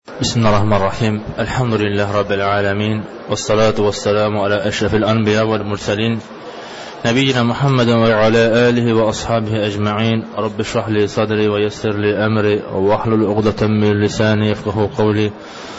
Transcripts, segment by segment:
Bismillahirrahmanirrahim. Elhamdülillahi Rabbil alemin. Vessalatu vesselamu ala eşrefil anbiya vel mursalin. Nebiyyina Muhammeden ve ala alihi ve ashabihi ecma'in. Rabbi şrahli sadri ve yessirli emri ve ahlul uqdeten min lisani yefkahu kavli.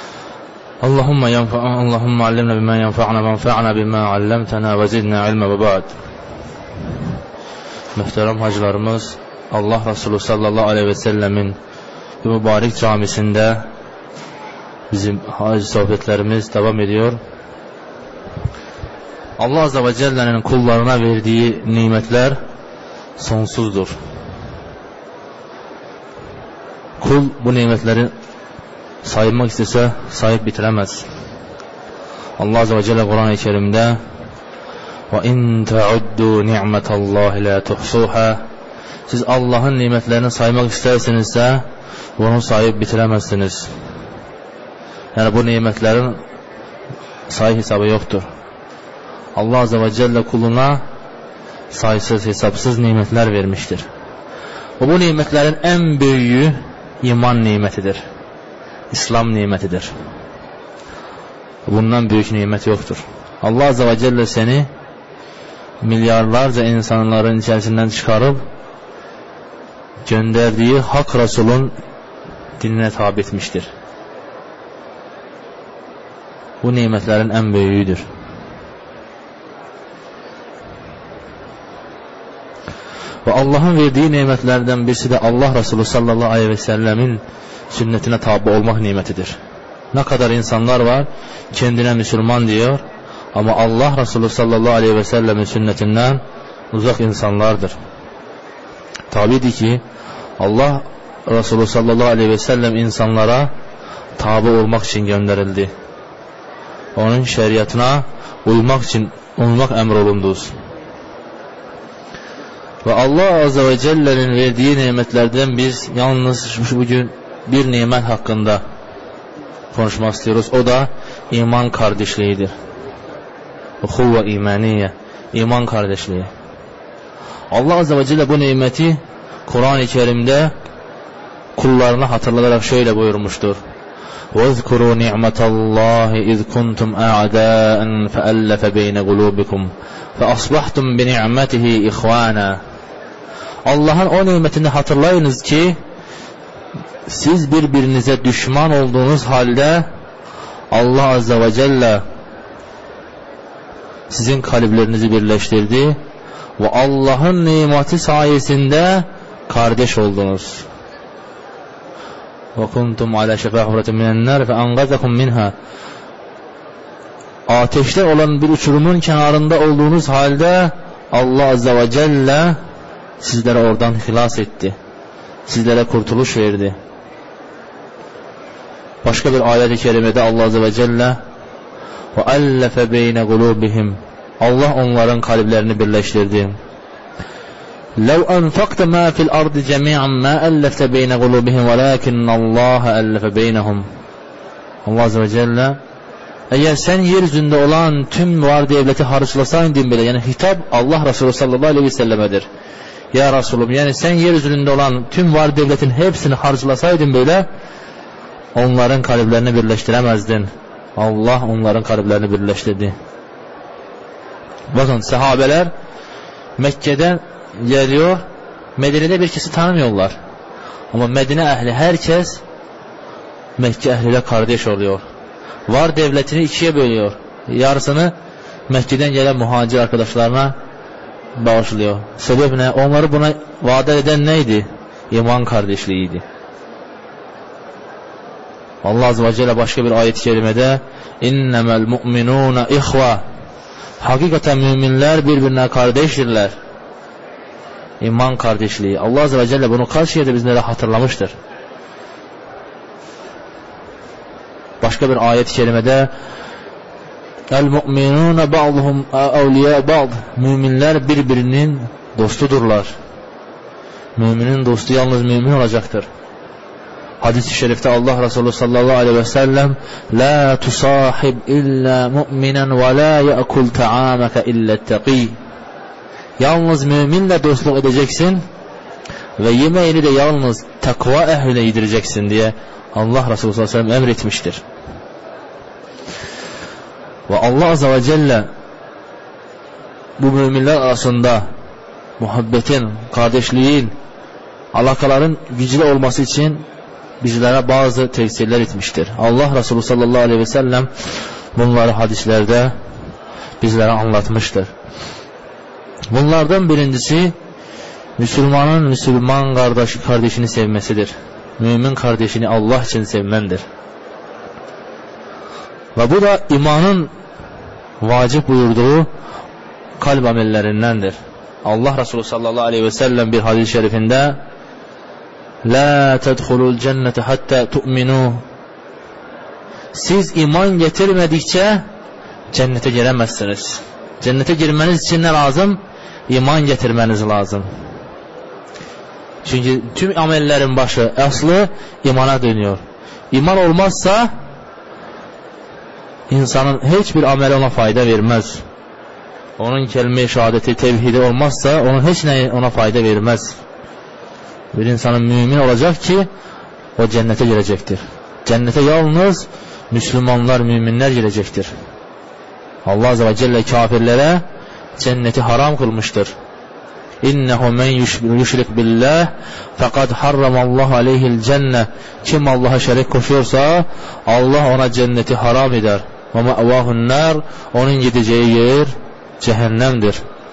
Allahumma allimna bima yenfa'na ve enfa'na bima allamtana ve zidna ilme ve ba'd. Muhterem hacılarımız, Allah Resulü sallallahu aleyhi ve sellemin mübarek camisinde bizim hac sohbetlerimiz devam ediyor. Allah Azze ve Celle'nin kullarına verdiği nimetler sonsuzdur. Kul bu nimetleri saymak istese sayıp bitiremez. Allah Azze ve Celle Kur'an-ı Kerim'de وَاِنْ تَعُدُّوا نِعْمَةَ اللّٰهِ لَا تُحْصُوهَا Siz Allah'ın nimetlerini saymak istersinizse bunu sayıp bitiremezsiniz. Yani bu nimetlerin sayı hesabı yoktur. Allah Azze ve Celle kuluna sayısız hesapsız nimetler vermiştir. Bu nimetlerin en büyüğü iman nimetidir. İslam nimetidir. Bundan büyük nimet yoktur. Allah Azze ve Celle seni milyarlarca insanların içerisinden çıkarıp gönderdiği Hak Resul'ün dinine tabi etmiştir. Bu nimetlerin en büyüğüdür. Ve Allah'ın verdiği nimetlerden birisi de Allah Resulü sallallahu aleyhi ve sellemin sünnetine tabi olmak nimetidir. Ne kadar insanlar var kendine Müslüman diyor ama Allah Resulü sallallahu aleyhi ve sellemin sünnetinden uzak insanlardır. Tabidir ki Allah Resulü sallallahu aleyhi ve sellem insanlara tabi olmak için gönderildi. Onun şeriatına uymak emrolundu. Ve Allah Azze ve Celle'nin verdiği nimetlerden biz yalnız bugün bir nimet hakkında konuşmak istiyoruz. O da iman kardeşliğidir. Uhuvve imaniye, iman kardeşliği. Allah Azze ve Celle bu nimeti Kur'an-ı Kerim'de kullarına hatırlatarak şöyle buyurmuştur. وَاذْكُرُوا نِعْمَةَ اللّٰهِ اِذْ كُنْتُمْ اَعْدَاءً فَأَلَّفَ بَيْنَ قُلُوبِكُمْ فَأَصْبَحْتُمْ بِنِعْمَتِهِ اِخْوَانًا Allah'ın o nimetini hatırlayınız ki siz birbirinize düşman olduğunuz halde Allah Azze ve Celle sizin kalplerinizi birleştirdi ve Allah'ın nimeti sayesinde kardeş oldunuz. وَكُنْتُمْ عَلَى شَفَا حُفْرَةٍ مِنَ النَّارِ فَأَنْقَذَكُمْ مِنْهَا Ateşte olan bir uçurumun kenarında olduğunuz halde Allah Azze ve Celle sizlere oradan hilas etti. Sizlere kurtuluş verdi. Başka bir ayet-i kerimede Allah Azze ve Celle وَأَلَّفَ بَيْنَ قُلُوبِهِمْ Allah onların kalplerini birleştirdi. لَوْ أَنْفَقْتَ مَا فِي الْأَرْضِ جَمِيعًا مَا أَلَّفْتَ بَيْنَ قُلُوبِهِمْ وَلَكِنَّ اللّٰهَ أَلَّفَ بَيْنَهُمْ Allah Azze ve Celle eğer sen yeryüzünde olan tüm var devleti harcasaydın bile, yani hitap Allah Resulü sallallahu aleyhi ve sellemedir. Ya Resulüm, yani sen yeryüzünde olan tüm var devletin hepsini harcasaydın böyle onların kalplerini birleştiremezdin. Allah onların kalplerini birleştirdi. Bakın sahabeler Mekke'den geliyor, Medine'de bir kişi tanımıyorlar. Ama Medine ehli herkes Mekke ehliyle kardeş oluyor. Var devletini ikiye bölüyor. Yarısını Mekke'den gelen muhacir arkadaşlarına bağışlıyor. Sebep ne? Onları buna vaat eden neydi? İman kardeşliğiydi. Allah Azze ve Celle başka bir ayet-i kerimede innemel mu'minûne ihva hakikaten müminler birbirine kardeştirler. İman kardeşliği. Allah Azze ve Celle bunu kaç yerde bizlere hatırlamıştır. Başka bir ayet-i kerimede el mu'minûne ba'duhum evliya ba'd müminler birbirinin dostudurlar. Müminin dostu yalnız mümin olacaktır. Hadis-i şerifte Allah Resulü sallallahu aleyhi ve sellem la tusahib illa mu'minen ve la ya'kul ta'amaka illa teqi yalnız müminle dostluk edeceksin ve yemeğini de yalnız takva ehline yedireceksin diye Allah Resulü sallallahu aleyhi ve sellem emretmiştir. Ve Allah azze ve celle bu müminler arasında muhabbetin, kardeşliğin, alakaların güçlü olması için bizlere bazı tavsiyeler etmiştir. Allah Resulü sallallahu aleyhi ve sellem bunları hadislerde bizlere anlatmıştır. Bunlardan birincisi Müslümanın Müslüman kardeşini sevmesidir. Mümin kardeşini Allah için sevmendir. Ve bu da imanın vacip buyurduğu kalp amellerindendir. Allah Resulü sallallahu aleyhi ve sellem bir hadis-i şerifinde La tedhulul cennete hatta tu'minu, siz iman getirmedikçe cennete giremezsiniz. Cennete girmeniz için ne lazım? İman getirmeniz lazım. Çünkü tüm amellerin başı, aslı imana dönüyor. İman olmazsa insanın hiçbir ameli ona fayda vermez. Onun kelime-i şehadeti, tevhidi olmazsa onun hiç ne ona fayda vermez. Bir insanın mümin olacak ki o cennete girecektir. Cennete yalnız Müslümanlar, müminler girecektir. Allah azze ve celle kafirlere cenneti haram kılmıştır. İnnehu men yüşrik billah fekad harramallahu aleyhil cenne. Kim Allah'a şerik koşuyorsa Allah ona cenneti haram eder. Ve ma'vahun nar, onun gideceği yer cehennemdir.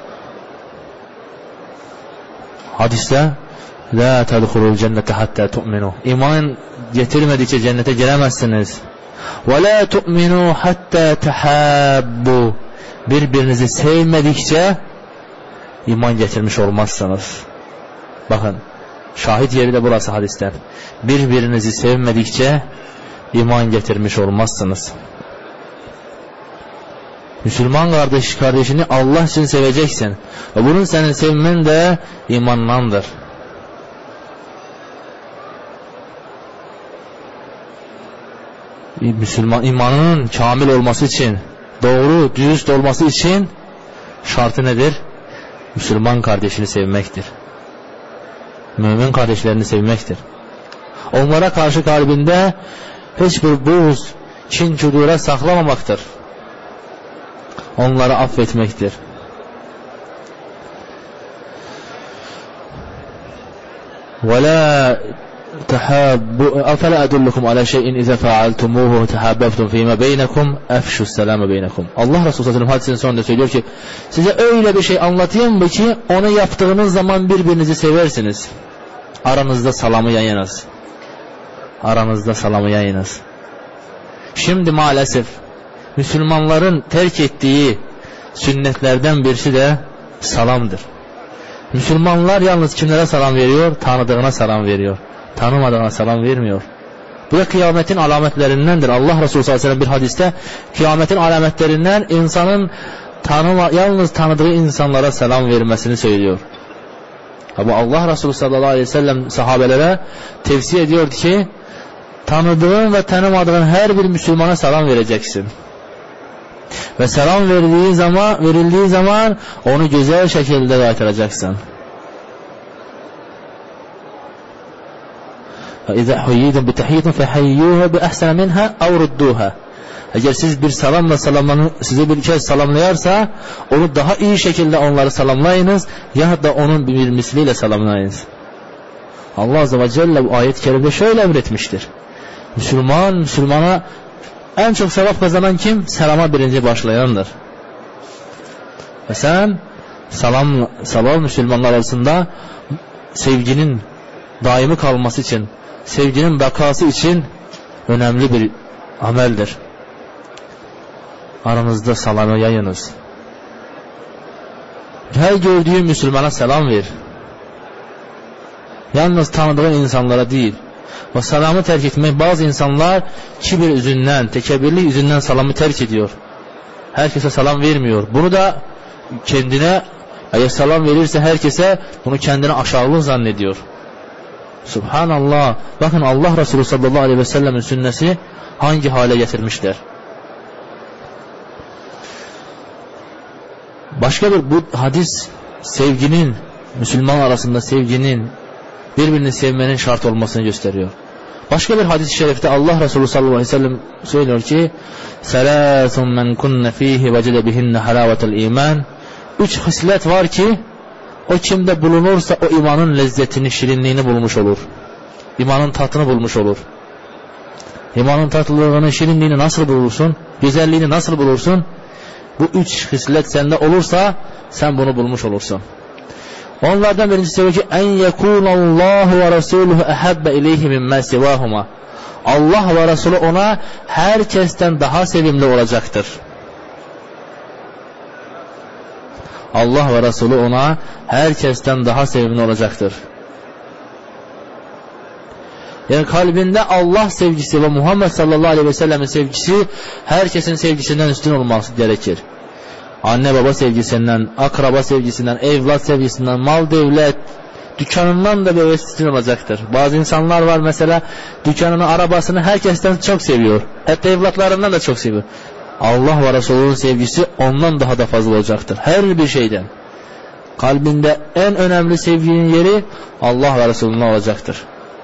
Hadiste La tedhulul cennete hatta tu'minu, İman getirmedikçe cennete giremezsiniz. Ve la tu'minu hatta tahabbu, birbirinizi sevmedikçe iman getirmiş olmazsınız. Bakın, şahit yeri de burası hadisten. Birbirinizi sevmedikçe iman getirmiş olmazsınız. Müslüman kardeşini Allah için seveceksin. Ve bunun senin sevmen de imandandır. Müslüman imanının kamil olması için, doğru, dürüst olması için şartı nedir? Müslüman kardeşini sevmektir. Mümin kardeşlerini sevmektir. Onlara karşı kalbinde hiçbir buğz, kin, kudure saklamamaktır. Onları affetmektir. وَلَا تحابوا أفلا أدلكم على شيء إذا فعلتموه تحاببتم فيما بينكم أفشوا السلام بينكم. Allah Resulü sallallahu aleyhi ve sellem hadisinin sonunda söylüyor ki size öyle bir şey anlatayım mı ki onu yaptığınız zaman birbirinizi seversiniz. Aranızda salamı yayınız. Aranızda salamı yayınız. Şimdi maalesef Müslümanların terk ettiği sünnetlerden birisi de salamdır. Müslümanlar yalnız kimlere selam veriyor? Tanıdığına selam veriyor. Tanımadığına selam vermiyor. Bu da kıyametin alametlerindendir. Allah Resulü sallallahu aleyhi ve sellem bir hadiste kıyametin alametlerinden insanın yalnız tanıdığı insanlara selam vermesini söylüyor. Ama Allah Resulü sallallahu aleyhi ve sellem sahabelere tavsiye ediyordu ki tanıdığın ve tanımadığın her bir Müslümana selam vereceksin. Ve selam verildiği zaman onu güzel şekilde kaytıracaksın. فَاِذَا حُيِّيدُمْ بِتَحِيِّةٍ فَحَيُّوهَا بِأَحْسَنَ مِنْهَا اَوْ رُدُّوهَا. Eğer siz bir salamla sizi bir kez salamlayarsa onu daha iyi şekilde onları salamlayınız ya da onun bir misliyle salamlayınız. Allah azze ve celle bu ayet-i kerimde şöyle emretmiştir. Müslümana en çok sevap kazanan kim? Selama birinci başlayandır. Ve sen salam Müslümanlar arasında sevginin daimi kalması için, sevginin bakası için önemli bir ameldir. Aranızda salamı yayınız. Her gördüğün Müslümana selam ver. Yalnız tanıdığın insanlara değil. O selamı terk etmek, bazı insanlar kibir yüzünden, tekebbürlük yüzünden salamı terk ediyor. Herkese selam vermiyor. Bunu da kendine, eğer selam verirse herkese bunu kendine aşağılık zannediyor. Subhanallah. Bakın Allah Resulü sallallahu aleyhi ve sellemin sünnesi hangi hale getirmişler. Başka bir bu hadis sevginin, Müslüman arasında sevginin birbirini sevmenin şart olmasını gösteriyor. Başka bir hadis-i şerifte Allah Resulü sallallahu aleyhi ve sellem söylüyor ki: "Selasun men kunna fihi vecede bihinne halavetel iman." 3 hislet var ki o kimde bulunursa o imanın lezzetini, şirinliğini bulmuş olur. İmanın tatını bulmuş olur. İmanın tatlılığını, şirinliğini nasıl bulursun? Güzelliğini nasıl bulursun? Bu 3 hislet sende olursa sen bunu bulmuş olursun. Onlardan birincisi diyor ki: "En yekunallahu ve rasuluhu ehabbe ileyhi mimma sivahuma." Allah ve Resulü ona herkesten daha sevimli olacaktır. Allah ve Resulü ona herkesten daha sevimli olacaktır. Yani kalbinde Allah sevgisi ve Muhammed sallallahu aleyhi ve sellem'in sevgisi herkesin sevgisinden üstün olması gerekir. Anne baba sevgisinden, akraba sevgisinden, evlat sevgisinden, mal devlet, dükkanından da böyle üstün olacaktır. Bazı insanlar var mesela, dükkanını, arabasını herkesten çok seviyor. Hatta evlatlarından da çok seviyor. Allah ve Resulü'nün sevgisi ondan daha da fazla olacaktır. Her bir şeyden. Kalbinde en önemli sevginin yeri Allah ve Resulü'nün olacaktır.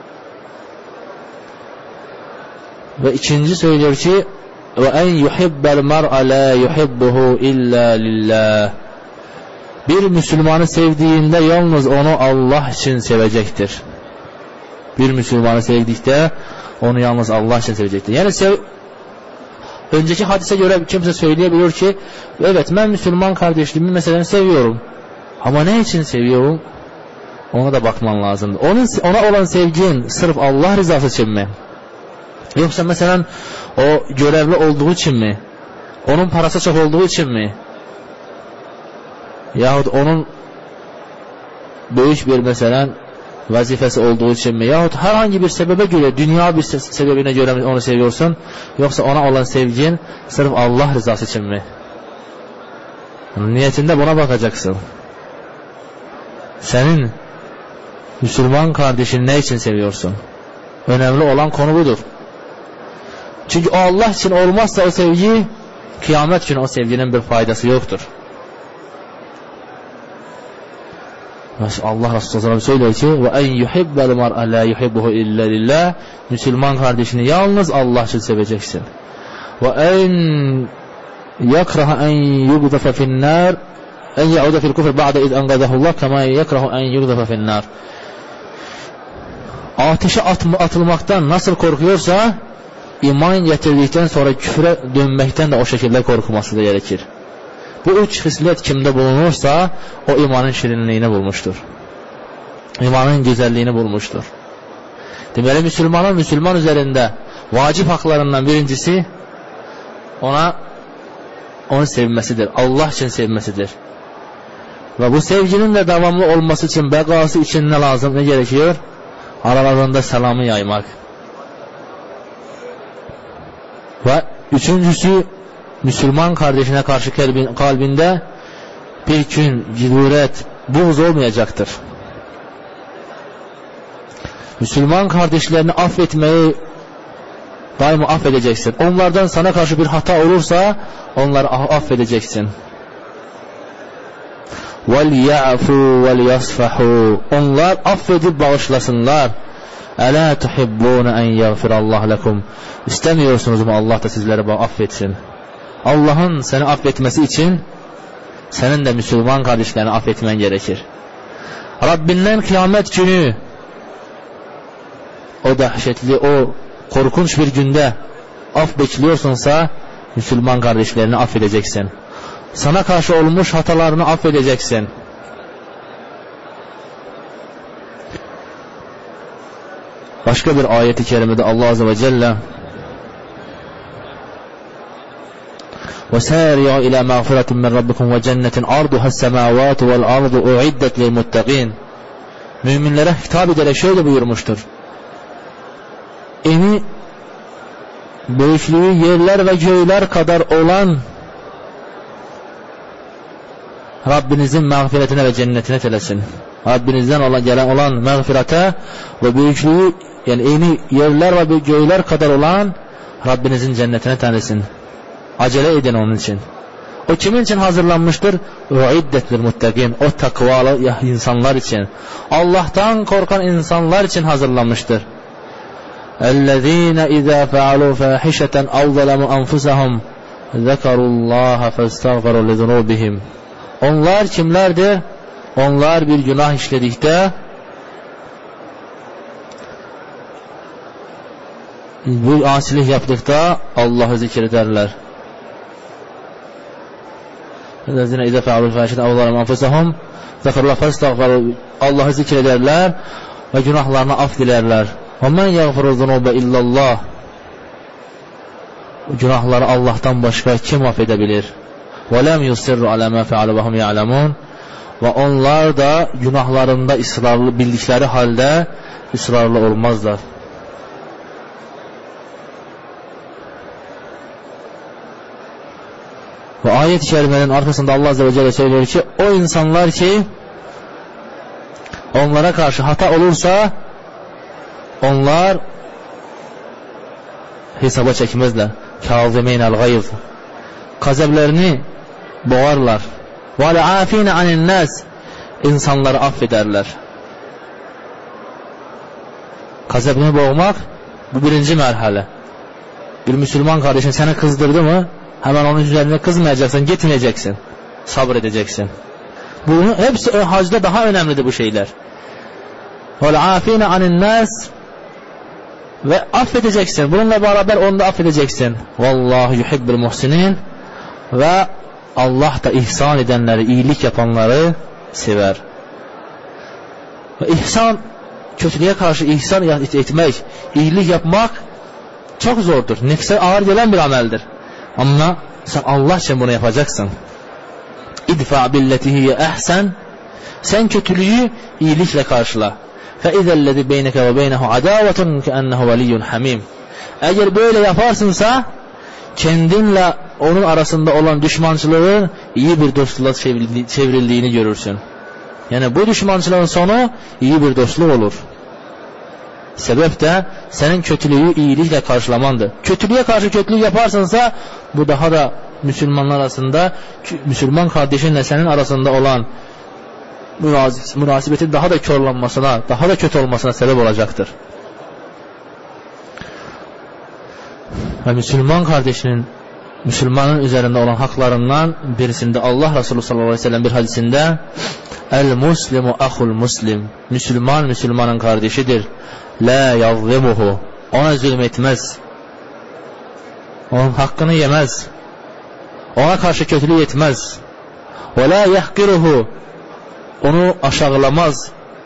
Ve ikinci söylüyor ki: "Ve en yuhibbel mar'a la yuhibbuhu illa lillah." Bir Müslümanı sevdiğinde yalnız onu Allah için sevecektir. Bir Müslümanı sevdikte onu yalnız Allah için sevecektir. Yani önceki hadise göre kimse söyleyebilir ki: "Evet, ben Müslüman kardeşliğimi mesela seviyorum. Ama ne için seviyorum?" Ona da bakman lazım. Ona olan sevgin sırf Allah rızası için mi? Yoksa mesela o görevli olduğu için mi? Onun parası çok olduğu için mi? Yahut onun büyük bir mesela vazifesi olduğu için mi? Yahut herhangi bir sebebe göre, dünya bir sebebine göre onu seviyorsun? Yoksa ona olan sevgin sırf Allah rızası için mi? Niyetinde buna bakacaksın. Senin Müslüman kardeşini ne için seviyorsun? Önemli olan konu budur. Çünkü o Allah için olmazsa o sevgi, kıyamet günü o sevginin bir faydası yoktur. Allah Resulü söylüyor ki: "Ve en yuhibbel mar'a la yuhibbuhu illa lillah." Müslüman kardeşini yalnız Allah için seveceksin. Ve en yakraha en yugdafa fi'n-nar, en yauda fi'l kufr ba'de iz anqadahullah kema yakrahu en yugdafa fi'n-nar. Ateşe atılmaktan nasıl korkuyorsa, iman getirdikten sonra küfre dönmekten de o şekilde korkması da gerekir. Bu 3 hislet kimde bulunursa o imanın şirinliğini bulmuştur. İmanın güzelliğini bulmuştur. Deməli Müslümanın Müslüman üzerinde vacip haklarından birincisi onu sevmesidir. Allah için sevmesidir. Ve bu sevginin de devamlı olması için, bekası için ne lazım, ne gerekiyor? Aralarında selamı yaymak. Ve üçüncüsü, Müslüman kardeşine karşı kalbinde bir gün ciduret, buğz olmayacaktır. Müslüman kardeşlerini affetmeyi daima affedeceksin. Onlardan sana karşı bir hata olursa onları affedeceksin. وَلْيَعْفُوا وَلْيَصْفَحُوا. Onlar affedip bağışlasınlar. أَلَا تُحِبُّونَ أَنْ يَغْفِرَ اللّٰهُ لَكُمْ. İstemiyorsunuz mu Allah da sizleri affetsin? Allah'ın seni affetmesi için senin de Müslüman kardeşlerini affetmen gerekir. Rabbinden kıyamet günü, o dehşetli, o korkunç bir günde af bekliyorsunsa Müslüman kardeşlerini affedeceksin. Sana karşı olmuş hatalarını affedeceksin. Başka bir ayet-i kerimede Allah Azze ve Celle وَسَارِعُوا إِلَى مَغْفِرَةٍ مِّنْ رَبِّكُمْ وَجَنَّةٍ عَرْضُهَا السَّمَاوَاتُ وَالْأَرْضُ اُعِدَّتْ لِلْمُتَّقِينَ. Müminlere hitap ederek şöyle buyurmuştur: Eni büyüklüğü yerler ve göğler kadar olan Rabbinizin mağfiretine ve cennetine telesin. Rabbinizden gelen olan mağfirete ve büyüklüğü, yani eni yerler ve göğler kadar olan Rabbinizin cennetine telesin. Acele edin onun için. O kimin için hazırlanmıştır? Uiddetlil muttaqin. O takvalı insanlar için, Allah'tan korkan insanlar için hazırlanmıştır. Ellezine izâ fealû fâhişeten ev zelemû enfusahum zekarullâhe festağferû lizunûbihim. Onlar kimlerdir? Onlar bir günah işledikte, bu asilik yaptıkta Allah'ı zikrederler. Ellezine izâ fealû fâhişeten ev zelemû enfusahum zekarullâhe festağferû. Allah'ı zikrederler ve günahlarına af dilerler. وَمَنْ يَغْفِرُ الذُّنُوبَ اِلَّا اللّٰهِ. Günahları Allah'tan başka kim affedebilir? وَلَمْ يُصِرُّ عَلَى مَا فَعَلُ وَهُمْ يَعْلَمُونَ. Ve onlar da günahlarında ısrarlı bildikleri halde ısrarlı olmazlar. Ve ayet-i kerimenin arkasında Allah Azze ve Celle söylüyor ki, o insanlar ki onlara karşı hata olursa onlar hesaba çekmezler. Kâzimeynel gayz. Gazablarını boğarlar. Ve afîne anin nas. İnsanları affederler. Gazabını boğmak bu birinci merhale. Bir Müslüman kardeşin seni kızdırdı mı, hemen onun üzerine kızmayacaksın, gitmeyeceksin. Sabredeceksin. Bunun hepsi hacda daha önemlidir bu şeyler. Ve afîne anin nas. Ve affedeceksin. Bununla beraber onu da affedeceksin. Vallahu yuhibbul muhsinin. Ve Allah da ihsan edenleri, iyilik yapanları sever. Ve ihsan, kötülüğe karşı ihsan etmek, iyilik yapmak çok zordur. Nefse ağır gelen bir ameldir. Ama sen Allah için bunu yapacaksın. İdfa billetihi ehsen. Sen kötülüğü iyilikle karşıla. فَاِذَا الَّذِي بَيْنَكَ وَبَيْنَهُ عَدَاوَةٌ كَأَنَّهُ وَلِيٌّ حَمِيمٌ. Eğer böyle yaparsınsa kendinle onun arasında olan düşmançılığın iyi bir dostluğa çevrildiğini görürsün. Yani bu düşmançılığın sonu iyi bir dostluk olur. Sebep de senin kötülüğü iyilikle karşılamandır. Kötülüğe karşı kötülük yaparsınsa bu daha da Müslümanlar arasında, Müslüman kardeşinle senin arasında olan münasebetin daha da körlanmasına, daha da kötü olmasına sebep olacaktır. Ve Müslüman kardeşinin, Müslümanın üzerinde olan haklarından birisinde Allah Resulü sallallahu aleyhi ve sellem bir hadisinde El-Muslimu ahul muslim. Müslüman, Müslümanın kardeşidir. La yazlimuhu. Ona zulmetmez. Onun hakkını yemez. Ona karşı kötülük etmez. Ve la yahkiruhu. Onu aşağılamaz.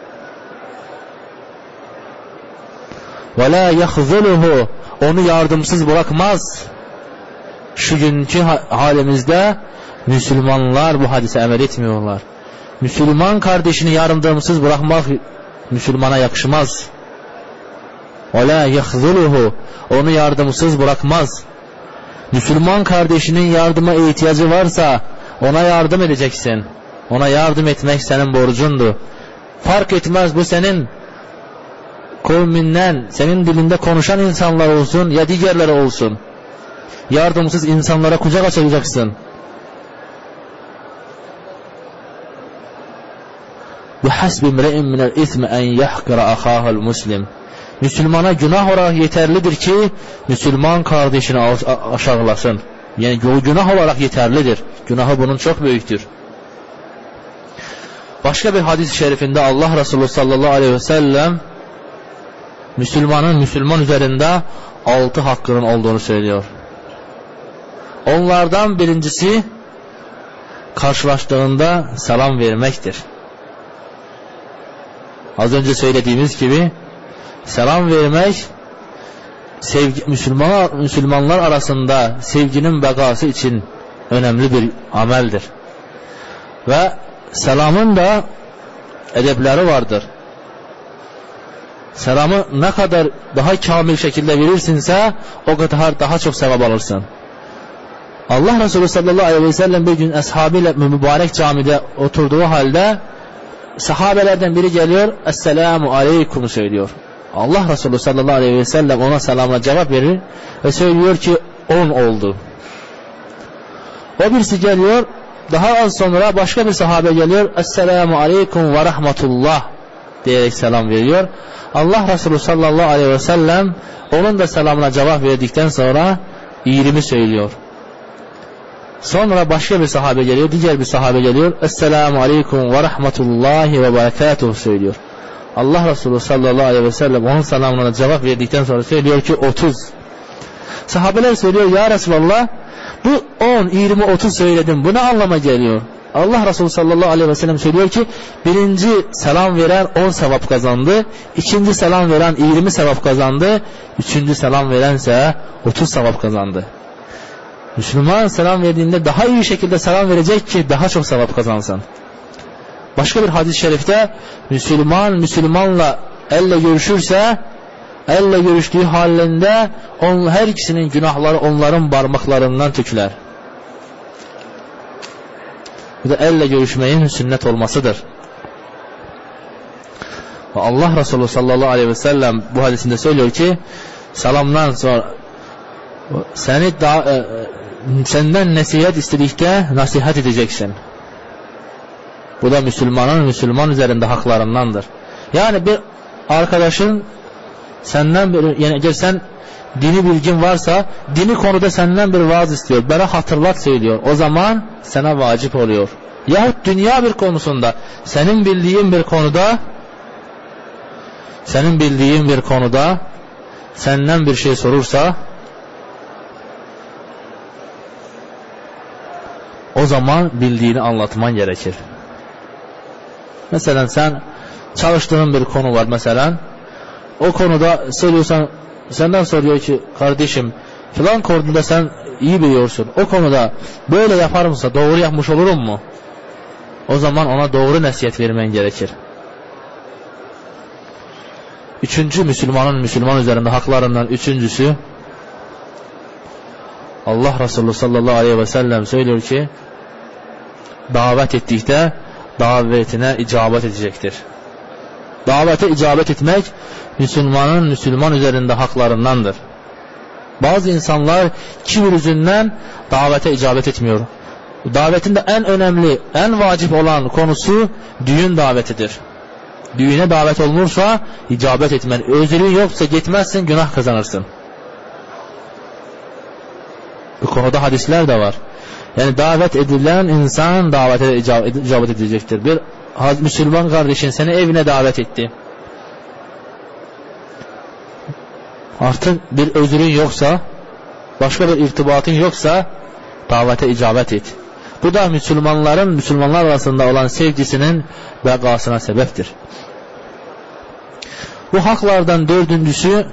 Ve la yahzuluhu. Onu yardımsız bırakmaz. Şu günkü halimizde Müslümanlar bu hadise emel etmiyorlar. Müslüman kardeşini yardımsız bırakmak Müslümana yakışmaz. Ve la yahzuluhu. Onu yardımsız bırakmaz. Müslüman kardeşinin yardıma ihtiyacı varsa ona yardım edeceksin. Ona yardım etmek senin borcundur. Fark etmez bu senin kavminden, senin dilinde konuşan insanlar olsun ya diğerleri olsun. Yardımsız insanlara kucak açacaksın. بِحَسْبِ مْرَئٍ مِنَ الْاِثْمِ اَنْ يَحْقِرَ اَخَاهَ الْمُسْلِمِ. Müslümana günah olarak yeterlidir ki Müslüman kardeşini aşağılasın. Yani günah olarak yeterlidir. Günahı bunun çok büyüktür. Başka bir hadis-i şerifinde Allah Resulü sallallahu aleyhi ve sellem Müslümanın Müslüman üzerinde 6 hakkının olduğunu söylüyor. Onlardan birincisi karşılaştığında selam vermektir. Az önce söylediğimiz gibi selam vermek Müslümanlar arasında sevginin bekası için önemli bir ameldir. Ve selamın da edepleri vardır. Selamı ne kadar daha kamil şekilde verirsinse o kadar daha çok sevap alırsın. Allah Resulü sallallahu aleyhi ve sellem bir gün ashabıyla mübarek camide oturduğu halde sahabelerden biri geliyor, Esselamu aleyküm söylüyor. Allah Resulü sallallahu aleyhi ve sellem ona selamla cevap verir ve söylüyor ki 10 oldu. O birisi geliyor, daha az sonra başka bir sahabe geliyor, Esselamu aleyküm ve rahmetullah diyerek selam veriyor. Allah Resulü sallallahu aleyhi ve sellem onun da selamına cevap verdikten sonra iyilimi söylüyor. Sonra başka bir sahabe geliyor, diğer bir sahabe geliyor, Esselamu aleyküm ve rahmetullahi ve berekatuhu söylüyor. Allah Resulü sallallahu aleyhi ve sellem onun selamına cevap verdikten sonra söylüyor ki 30. Sahabeler söylüyor, ya Resulallah, bu 10, 20, 30 söyledim, bu ne anlama geliyor? Allah Resulü sallallahu aleyhi ve sellem söylüyor ki birinci selam veren 10 sevap kazandı, ikinci selam veren 20 sevap kazandı, üçüncü selam verense 30 sevap kazandı. Müslüman selam verdiğinde daha iyi şekilde selam verecek ki daha çok sevap kazansın. Başka bir hadis-i şerifte Müslümanla elle görüşürse, elle görüştüğü halinde her ikisinin günahları onların parmaklarından töküler. Bu da elle görüşmeyin sünnet olmasıdır. Ve Allah Resulü sallallahu aleyhi ve sellem bu hadisinde söylüyor ki selamdan sonra senden nasihat istedikte nasihat edeceksin. Bu da Müslüman üzerinde haklarındandır. Yani bir arkadaşın senden yani eğer sen dini bilgin varsa, dini konuda senden bir vaaz istiyor, bana hatırlat söylüyor, o zaman sana vacip oluyor. Yahut dünya bir konusunda senin bildiğin bir konuda senden bir şey sorursa, o zaman bildiğini anlatman gerekir. Mesela sen çalıştığın bir konu var mesela, o konuda söylüyorsan, senden soruyor ki kardeşim filan konuda sen iyi biliyorsun, o konuda böyle yapar mısın, doğru yapmış olurum mu? O zaman ona doğru nasihat vermen gerekir. Üçüncü Müslüman üzerinde haklarından üçüncüsü, Allah Resulü sallallahu aleyhi ve sellem söylüyor ki davet ettikte davetine icabet edecektir. Davete icabet etmek Müslüman üzerinde haklarındandır. Bazı insanlar kibir yüzünden davete icabet etmiyor. Davetinde en önemli, en vacip olan konusu düğün davetidir. Düğüne davet olmuşsa icabet etmen. Özürün yoksa gitmezsin, günah kazanırsın. Bu konuda hadisler de var. Yani davet edilen insan davete icabet edecektir. Bir Müslüman kardeşin seni evine davet etti. Artık bir özürün yoksa, başka bir irtibatın yoksa davete icabet et. Bu da Müslümanlar arasında olan sevgisinin bekasına sebeptir. Bu haklardan dördüncüsü,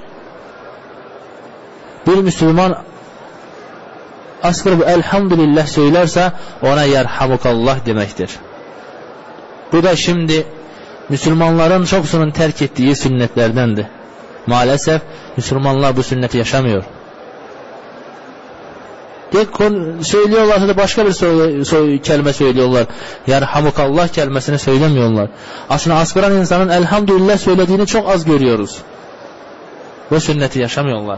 bir Müslüman asgari bir elhamdülillah söylerse ona yerhamukallah demektir. Bu da şimdi Müslümanların çoksunun terk ettiği sünnetlerdendi. Maalesef Müslümanlar bu sünneti yaşamıyor. Söylüyorlarsa da başka bir kelime söylüyorlar. Yerhamukallah kelimesini söylemiyorlar. Aslında asgıran insanın elhamdülillah söylediğini çok az görüyoruz. Bu sünneti yaşamıyorlar.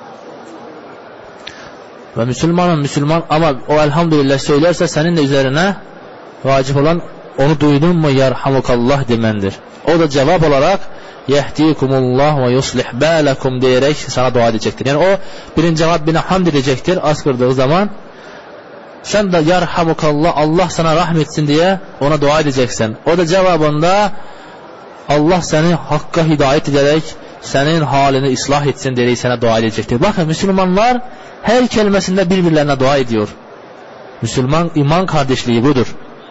Ve Müslüman ama o elhamdülillah söylerse senin de üzerine vacip olan onu duydun mu yerhamukallah demendir. O da cevap olarak yehdikumullah ve yuslih balakum diyerek sana dua edecektir. Yani o birinci Rabbine hamd edecektir askırdığı zaman. Sen de yerhamukallah, Allah sana rahmetsin diye ona dua edeceksin. O da cevabında Allah seni hakka hidayet ederek senin halini ıslah etsin diyerek sana dua edecektir. Bakın Müslümanlar her kelimesinde birbirlerine dua ediyor. Müslüman iman kardeşliği budur.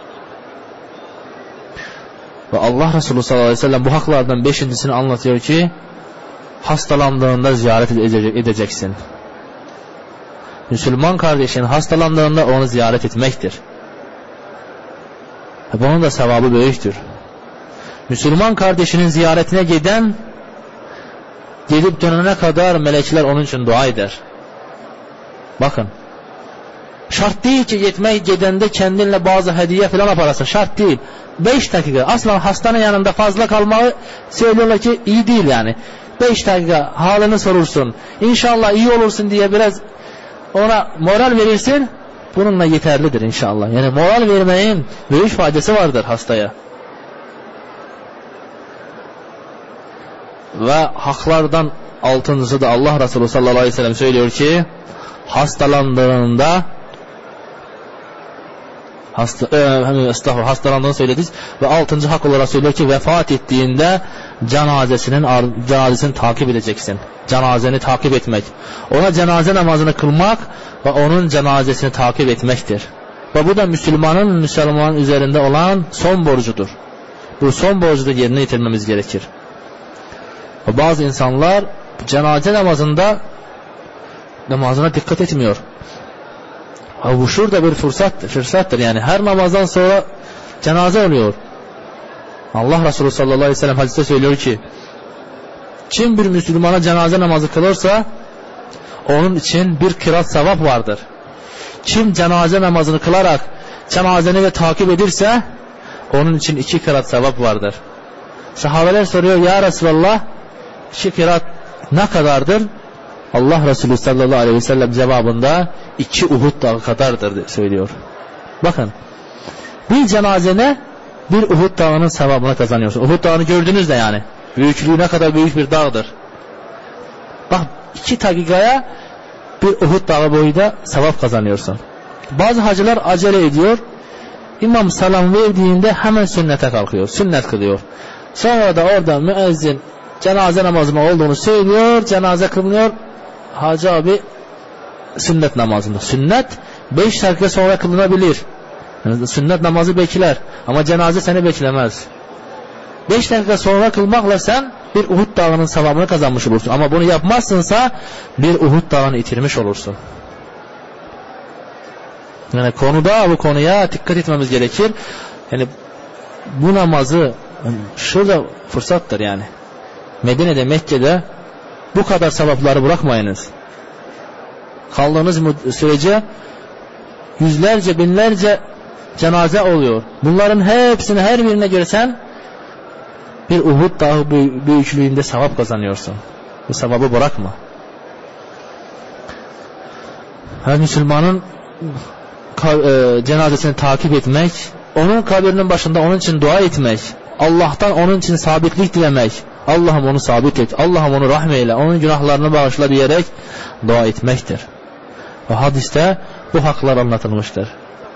Ve Allah Resulü sallallahu aleyhi ve sellem bu haklardan beşincisini anlatıyor ki hastalandığında ziyaret edeceksin. Müslüman kardeşin hastalandığında onu ziyaret etmektir. Bunun da sevabı büyüktür. Müslüman kardeşinin ziyaretine gidip dönene kadar melekler onun için dua eder. Bakın. Şart değil ki gidende kendinle bazı hediye falan yaparsın. Şart değil. 5 dakika. Asla hastanın yanında fazla kalmayı söylüyorlar ki iyi değil yani. 5 dakika halini sorursun. İnşallah iyi olursun diye biraz ona moral verirsin. bununla yeterlidir inşallah. Yani moral vermeyin büyük faydası vardır hastaya. Ve haklardan altıncısı da Allah Resulü sallallahu aleyhi ve sellem söylüyor ki hastalandığında hastalandığını söyledik ve altıncı hak olarak söylüyor ki vefat ettiğinde cenazesini takip edeceksin. Cenazeni takip etmek. Ona cenaze namazını kılmak ve onun cenazesini takip etmektir. Ve bu da Müslümanın üzerinde olan son borcudur. Bu son borcu da yerine getirmemiz gerekir. Ve bazı insanlar cenaze namazına dikkat etmiyor. Bu şurada bir fırsattır. Yani her namazdan sonra cenaze oluyor. Allah Resulü sallallahu aleyhi ve sellem hadiste söylüyor ki kim bir Müslümana cenaze namazı kılırsa onun için bir kırat sevap vardır. Kim cenaze namazını kılarak cenazeni de takip edirse onun için 2 kırat sevap vardır. Sahabeler soruyor ya Resulallah 2 kırat ne kadardır? Allah Resulü sallallahu aleyhi ve sellem cevabında 2 Uhud dağı kadardır söylüyor. Bakın bir cenazene bir Uhud dağının sevabını kazanıyorsun. Uhud dağını gördünüz de yani. Büyüklüğü ne kadar büyük bir dağdır. Bak 2 dakikaya bir Uhud dağı boyunda sevap kazanıyorsun. Bazı hacılar acele ediyor. İmam salam verdiğinde hemen sünnete kalkıyor. Sünnet kılıyor. Sonra da orada müezzin cenaze namazının olduğunu söylüyor. Cenaze kılınıyor. Hacı abi sünnet namazında. Sünnet 5 dakika sonra kılınabilir. Yani sünnet namazı bekler. Ama cenaze seni beklemez. 5 dakika sonra kılmakla sen bir Uhud dağının sevabını kazanmış olursun. Ama bunu yapmazsınsa bir Uhud dağını itirmiş olursun. Yani bu konuya dikkat etmemiz gerekir. Yani bu namazı şurada fırsattır yani. Medine'de, Mekke'de bu kadar sevapları bırakmayınız. Kaldığınız sürece yüzlerce, binlerce cenaze oluyor. Bunların hepsini her birine görsen bir Uhud dağı büyüklüğünde sevap kazanıyorsun. Bu sevabı bırakma. Her Müslümanın cenazesini takip etmek, onun kabrinin başında onun için dua etmek, Allah'tan onun için sabitlik dilemek, Allah'ım onu sabit et, Allah'ım onu rahmeyle, onun günahlarını bağışla diyerek dua etmektir. Ve hadiste bu haklar anlatılmıştır.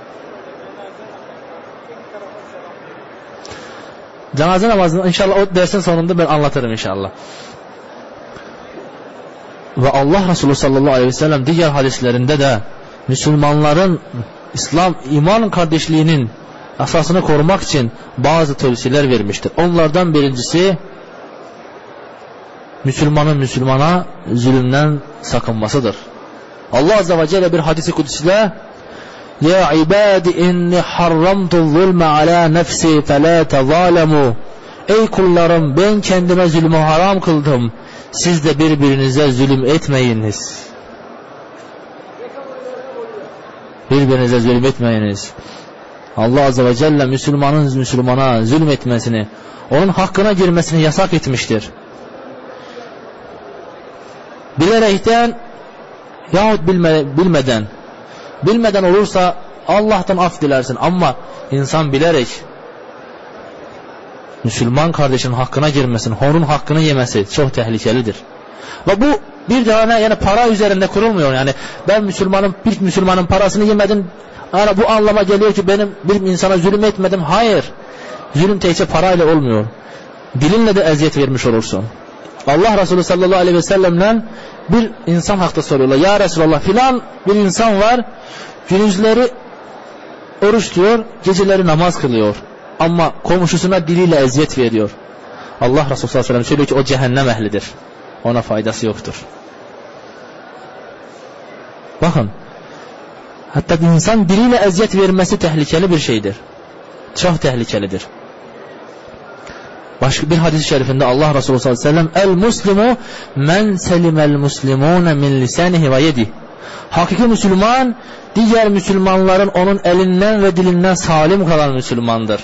Cenaze namazını inşallah o dersin sonunda ben anlatırım inşallah. Ve Allah Resulü sallallahu aleyhi ve sellem diğer hadislerinde de Müslümanların iman kardeşliğinin asasını korumak için bazı tavsiyeler vermiştir. Onlardan birincisi Müslümanın Müslümana zulümden sakınmasıdır. Allah Azze ve Celle bir hadis-i kudüsle Ya ibadi inni harramtu zulme ala nefsi felâ tezâlemû Ey kullarım ben kendime zulmü haram kıldım. Siz de birbirinize zulüm etmeyiniz. Birbirinize zulüm etmeyiniz. Allah Azze ve Celle Müslümanın Müslümana zulmetmesini, onun hakkına girmesini yasak etmiştir. Bilerekten yahut bilmeden olursa Allah'tan af dilersin. Ama insan bilerek Müslüman kardeşinin hakkına girmesin, onun hakkını yemesi çok tehlikelidir. Ve bu bir tane yani para üzerinde kurulmuyor. Yani ben bir Müslümanın parasını yemedim. Yani bu anlama geliyor ki benim bir insana zulüm etmedim. Hayır. Zulüm teyze parayla olmuyor. Dilinle de eziyet vermiş olursun. Allah Resulü sallallahu aleyhi ve sellem'den bir insan hakkında soruyorlar. Ya Resulallah filan bir insan var. Gündüzleri oruç tutuyor, geceleri namaz kılıyor. Ama komşusuna diliyle eziyet veriyor. Allah Resulü sallallahu aleyhi ve sellem söylüyor ki o cehennem ehlidir. Ona faydası yoktur. Bakın. Hatta bir insan diliyle eziyet vermesi tehlikeli bir şeydir. Çok tehlikelidir. Başka bir hadis-i şerifinde Allah Resulü sallallahu aleyhi ve sellem El-Muslimu men selimel muslimune min lisanihi ve yedihi Hakiki Müslüman diğer Müslümanların onun elinden ve dilinden salim kalan Müslümandır.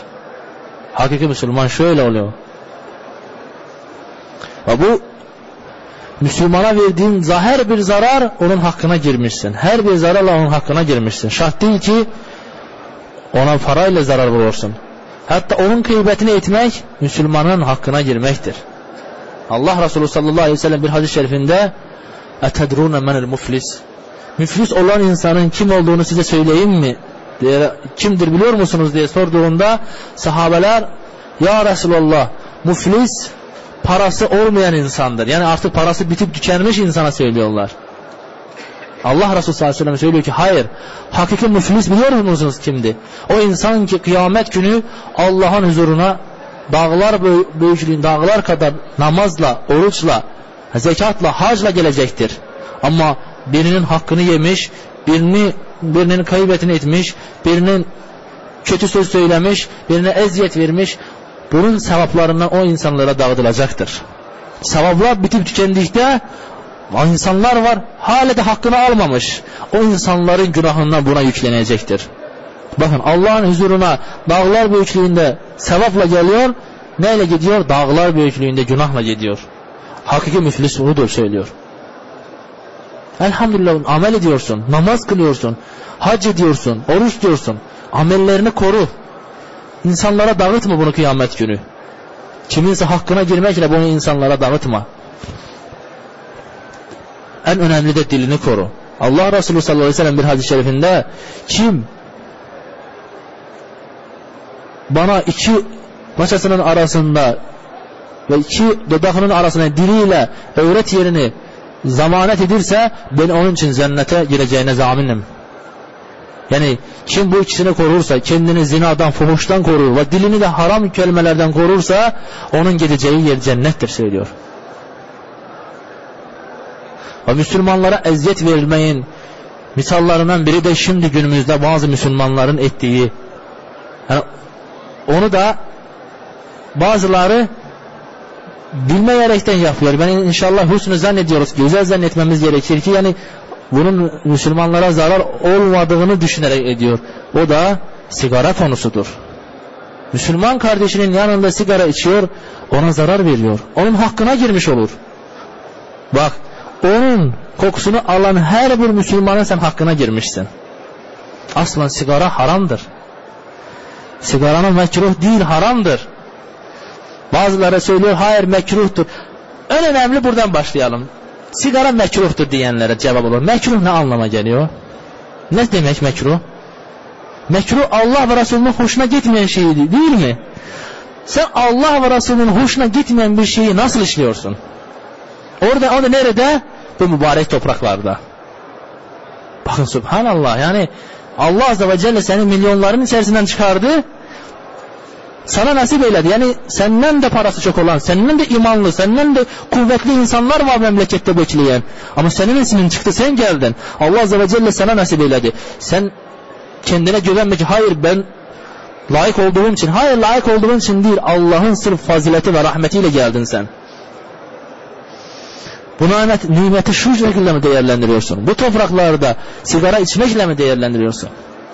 Hakiki Müslüman şöyle oluyor. Ve bu Müslümana verdiğin her bir zarar onun hakkına girmişsin. Her bir zararla onun hakkına girmişsin. Şart değil ki ona parayla zarar vurursun. Hatta onun gıybetini etmek Müslümanın hakkına girmektir. Allah Resulü sallallahu aleyhi ve sellem bir hadis-i şerifinde "Etedrûne menel muflis?" Müflis olan insanın kim olduğunu size söyleyeyim mi? Diye, kimdir biliyor musunuz diye sorduğunda sahabeler "Ya Resulallah, müflis parası olmayan insandır." Yani artık parası bitip tükenmiş insana söylüyorlar. Allah Resulü sallallahu aleyhi ve sellem söylüyor ki hayır, hakiki müflis biliyor musunuz kimdi? O insan ki kıyamet günü Allah'ın huzuruna dağlar büyüklüğünde, dağlar kadar namazla, oruçla, zekatla, hacla gelecektir. Ama birinin hakkını yemiş, birinin kaybetini etmiş, birinin kötü söz söylemiş, birine eziyet vermiş, bunun sevaplarından o insanlara dağıtılacaktır. Sevaplar bitip tükendikte o insanlar var, hala da hakkını almamış. O insanların günahından buna yüklenecektir. Bakın, Allah'ın huzuruna dağlar büyüklüğünde sevapla geliyor, neyle gidiyor? Dağlar büyüklüğünde günahla gidiyor. Hakiki müflis budur söylüyor. Elhamdülillah, amel ediyorsun, namaz kılıyorsun, hac ediyorsun, oruç diyorsun. Amellerini koru. İnsanlara dağıtma bunu kıyamet günü. Kiminse hakkına girmekle bunu insanlara dağıtma. En önemli de dilini koru. Allah Resulü sallallahu aleyhi ve sellem bir hadis-i şerifinde kim bana iki paçasının arasında ve iki dudağının arasına diliyle öğret yerini zamanet edirse ben onun için cennete gireceğine zaminim. Yani kim bu ikisini korursa, kendini zinadan, fuhuştan korur ve dilini de haram kelimelerden korursa onun gideceği yer cennettir söylüyor. Ve Müslümanlara eziyet verilmeyin misallarından biri de şimdi günümüzde bazı Müslümanların ettiği. Yani onu da bazıları bilmeyerekten yapıyor. Ben inşallah husnü zannediyoruz ki, güzel zannetmemiz gerekir ki yani bunun Müslümanlara zarar olmadığını düşünerek ediyor. O da sigara konusudur. Müslüman kardeşinin yanında sigara içiyor, ona zarar veriyor. Onun hakkına girmiş olur. Bak, onun kokusunu alan her bir Müslümanın sen hakkına girmişsin. Aslan sigara haramdır. Sigaranın mekruh değil, haramdır. Bazıları söylüyor hayır mekruhtur. En önemli buradan başlayalım. Sigara mekruhtur diyenlere cevap olur. Mekruh ne anlama geliyor? Ne demek mekruh? Mekruh Allah ve Resulünün hoşuna gitmeyen şey değil mi? Sen Allah ve Resulünün hoşuna gitmeyen bir şeyi nasıl işliyorsun? Orada nerede? Bu mübarek topraklarda. Bakın subhanallah, yani Allah azze ve celle seni milyonların içerisinden çıkardı, sana nasip eyledi. Yani senden de parası çok olan, senden de imanlı, senden de kuvvetli insanlar var memlekette bekleyen. Ama senin ismin çıktı, sen geldin. Allah azze ve celle sana nasip eyledi. Sen kendine güvenme ki hayır ben layık olduğum için. Hayır, layık olduğun için değil, Allah'ın sırf fazileti ve rahmetiyle geldin sen. Bu nimeti şu şekilde mi değerlendiriyorsun? Bu topraklarda sigara içmekle mi değerlendiriyorsun?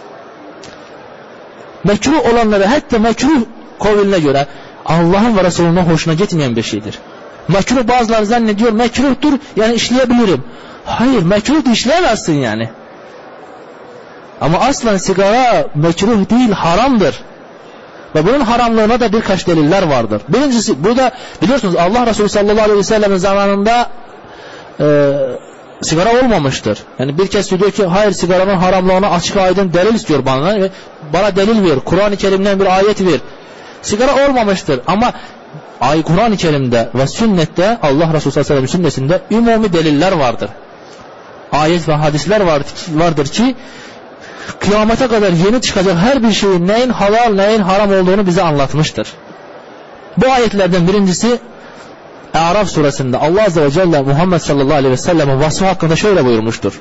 Mekruh olanları, hatta mekruh kavline göre Allah'ın ve Resulünün hoşuna gitmeyen bir şeydir. Mekruh, bazıları zannediyor mekruhtur yani işleyebilirim. Hayır, mekruh da işleyemezsin yani. Ama aslen sigara mekruh değil, haramdır. Ve bunun haramlığına da birkaç deliller vardır. Birincisi, burada biliyorsunuz Allah Resulü sallallahu aleyhi ve sellem'in zamanında sigara olmamıştır. Yani bir kez diyor ki hayır, sigaranın haramlığına açık aydın delil istiyor bana. Bana delil ver. Kur'an-ı Kerim'den bir ayet ver. Sigara olmamıştır ama Kur'an-ı Kerim'de ve sünnette, Allah Resulü sallallahu aleyhi ve sellem sünnetinde umumi deliller vardır. Ayet ve hadisler vardır ki kıyamete kadar yeni çıkacak her bir şeyin neyin halal neyin haram olduğunu bize anlatmıştır. Bu ayetlerden birincisi Araf suresinde Allah azze ve celle Muhammed sallallahu aleyhi ve sellem'in vasfı hakkında şöyle buyurmuştur.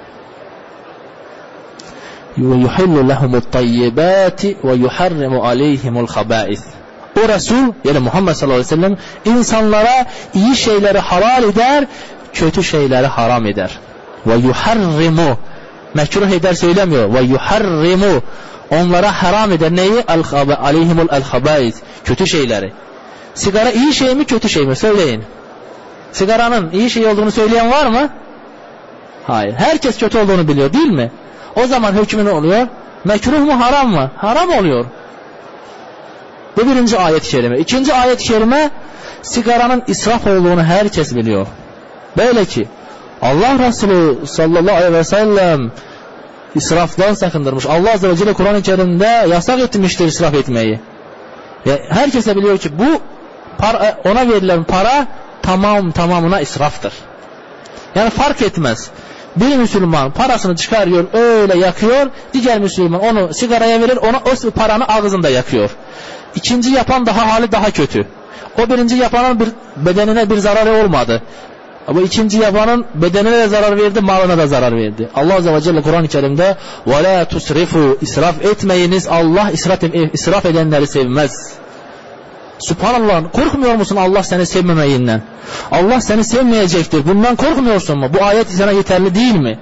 yuhillu lehumut tayyibati ve yuharrimu aleyhimul haba'is. O Resul, yani Muhammed sallallahu aleyhi ve sellem, insanlara iyi şeyleri halal eder, kötü şeyleri haram eder. Ve yuharrimu, mekruh eder söylemiyor. Ve yuharrimu, onlara haram eder neyi? Aleyhimul haba'is, kötü şeyleri. Sigara iyi şey mi kötü şey mi? Söyleyin. Sigaranın iyi şey olduğunu söyleyen var mı? Hayır. Herkes kötü olduğunu biliyor değil mi? O zaman hükmü ne oluyor? Mekruh mu haram mı? Haram oluyor. Bu birinci ayet-i kerime. İkinci ayet-i kerime, sigaranın israf olduğunu herkes biliyor. Böyle ki Allah Resulü sallallahu aleyhi ve sellem israftan sakındırmış. Allah Azze ve Celle Kur'an-ı Kerim'de yasak etmiştir israf etmeyi. Ve herkes de biliyor ki bu ona verilen para tamamına israftır. Yani fark etmez. Bir Müslüman parasını çıkarıyor, öyle yakıyor. Diğer Müslüman onu sigaraya verir, ona o paranın ağzında yakıyor. İkinci yapan hali daha kötü. O birinci yapanın bedenine bir zararı olmadı. Ama ikinci yapanın bedenine de zarar verdi, malına da zarar verdi. Allah Azze ve Celle Kur'an-ı Kerim'de وَلَا تُسْرِفُوا israf etmeyiniz, Allah israf edenleri sevmez. Subhanallah, korkmuyor musun Allah seni sevmemeyinden? Allah seni sevmeyecektir. Bundan korkmuyorsun mu? Bu ayet sana yeterli değil mi?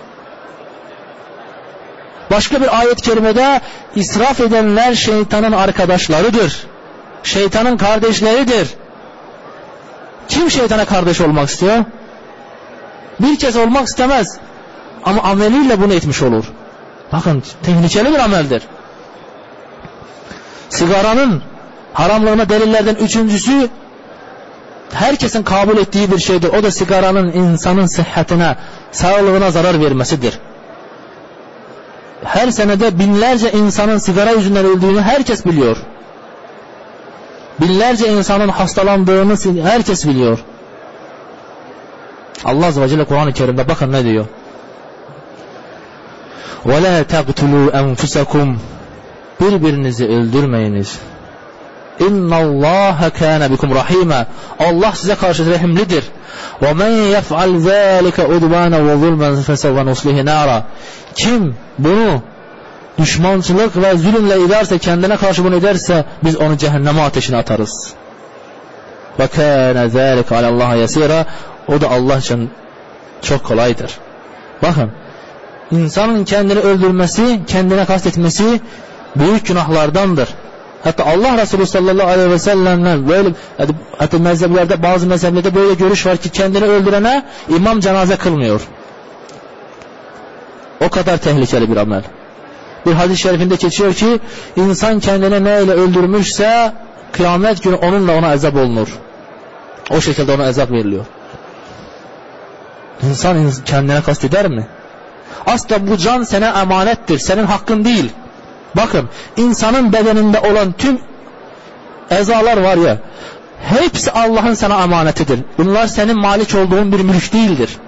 Başka bir ayet-i kerimede israf edenler şeytanın arkadaşlarıdır. Şeytanın kardeşleridir. Kim şeytana kardeş olmak istiyor? Bir kez olmak istemez. Ama ameliyle bunu etmiş olur. Bakın, tehlikeli bir ameldir. Sigaranın haramlığına delillerden üçüncüsü, herkesin kabul ettiği bir şeydir. O da sigaranın insanın sıhhatine, sağlığına zarar vermesidir. Her senede binlerce insanın sigara yüzünden öldüğünü herkes biliyor. Binlerce insanın hastalandığını herkes biliyor. Allah Azze ve Celle Kur'an-ı Kerim'de bakın ne diyor. وَلَا تَقْتُلُوا أَنْفُسَكُمْ birbirinizi öldürmeyiniz. اِنَّ اللّٰهَ كَانَ بِكُمْ رَحِيمًا Allah size karşı rahimlidir. وَمَنْ يَفْعَلْ ذَٰلِكَ اُدْبَانًا وَظُلْمًا فَسَوْفَ نُصْلِهِ نَارًا Kim bunu düşmançılık ve zulümle ederse, kendine karşı bunu ederse, biz onu cehenneme ateşine atarız. وَكَانَ ذَٰلِكَ عَلَى اللّٰهِ يَسِيرًا O da Allah için çok kolaydır. Bakın, insanın kendini öldürmesi, kendine kastetmesi büyük günahlardandır. Hatta Allah Resulü sallallahu aleyhi ve sellem'den böyle, hatta mezheplerde, bazı mezheplerde böyle görüş var ki kendini öldürene imam cenaze kılmıyor. O kadar tehlikeli bir amel. Bir hadis-i şerifinde geçiyor ki insan kendini neyle öldürmüşse kıyamet günü onunla ona azap olunur. O şekilde ona azap veriliyor. İnsan kendine kasteder mi? Aslında bu can sana emanettir. Senin hakkın değil. Bakın, insanın bedeninde olan tüm ezalar var ya, hepsi Allah'ın sana emanetidir. Bunlar senin malik olduğun bir mülk değildir.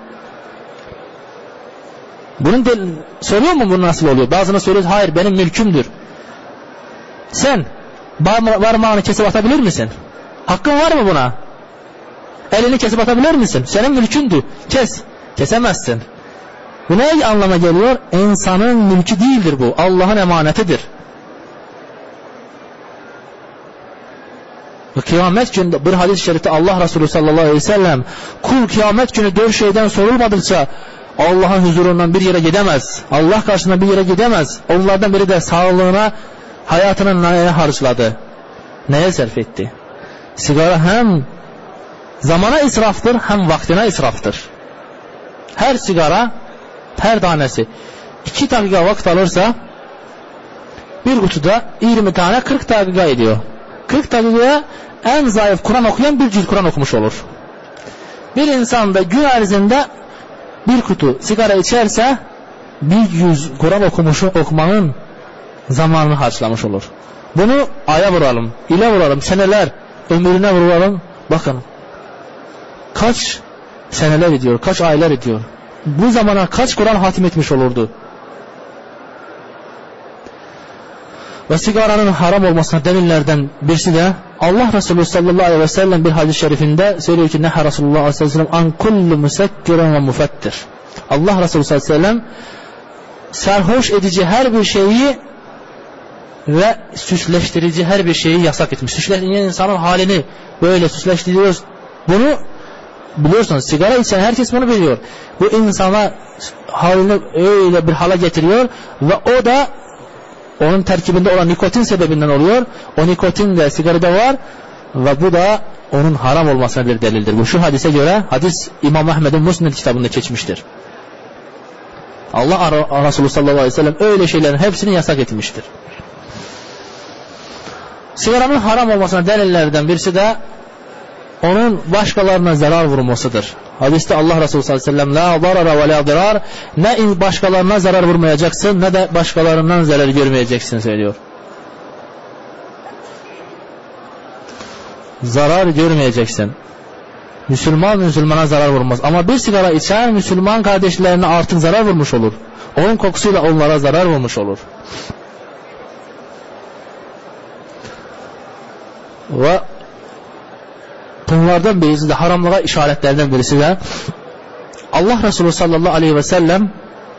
Bunun soruyor mu bu nasıl oluyor? Bazına söylüyoruz, hayır benim mülkümdür. Sen parmağını kesip atabilir misin? Hakkın var mı buna? Elini kesip atabilir misin? Senin mülkündü. Kesemezsin. Bu ne anlama geliyor? İnsanın mülkü değildir bu. Allah'ın emanetidir. Ve kıyamet günü bir hadis-i şerifte Allah Resulü sallallahu aleyhi ve sellem, kul kıyamet günü 4 şeyden sorulmadıkça Allah'ın huzurundan bir yere gidemez. Allah karşısına bir yere gidemez. Onlardan biri de sağlığına, hayatının neye harcadı? Neye sarf etti? Sigara hem zamana israftır, hem vaktine israftır. Her sigara, her tanesi 2 dakika vakit alırsa bir kutuda 20 tane 40 dakika ediyor. 40 dakikaya en zayıf Kur'an okuyan bir cilt Kur'an okumuş olur. Bir insan da gün erzinde bir kutu sigara içerse 100 Kur'an okumanın zamanını harcamış olur. Bunu aya vuralım, ile vuralım, seneler ömrüne vuralım. Bakın kaç seneler ediyor, kaç aylar ediyor. Bu zamana kaç Kur'an hatim etmiş olurdu. Ve sigaranın haram olmasına delillerden birisi de Allah Resulü sallallahu aleyhi ve sellem bir hadis-i şerifinde söylüyor ki neha Resulullah sallallahu aleyhi ve sellem an kullu musekkirin ve mufettir. Allah Resulü sallallahu aleyhi ve sellem sarhoş edici her bir şeyi ve süsleştirici her bir şeyi yasak etmiş. Süsleştiren insanın halini böyle süsleştiriyoruz. Bunu biliyorsunuz, sigara içen herkes bunu biliyor. Bu insana halini öyle bir hala getiriyor ve o da onun terkibinde olan nikotin sebebinden oluyor. O nikotin de sigarada var ve bu da onun haram olmasına bir delildir. Bu şu hadise göre, hadis İmam Ahmed'in Musned kitabında geçmiştir. Allah Resulü sallallahu aleyhi ve sellem öyle şeylerin hepsini yasak etmiştir. Sigaranın haram olmasına delillerden birisi de onun başkalarına zarar vurmasıdır. Hadiste Allah Resulü sallallahu aleyhi ve sellem la zarara ve la dirar, ne başkalarına zarar vurmayacaksın ne de başkalarından zarar görmeyeceksin söylüyor. Zarar görmeyeceksin. Müslümana zarar vurmaz. Ama bir sigara içen Müslüman kardeşlerine artık zarar vurmuş olur. Onun kokusuyla onlara zarar vurmuş olur. Ve bunlardan birisi de, haramlığa işaretlerden birisi de Allah Resulü sallallahu aleyhi ve sellem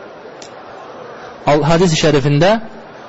hadis-i şerifinde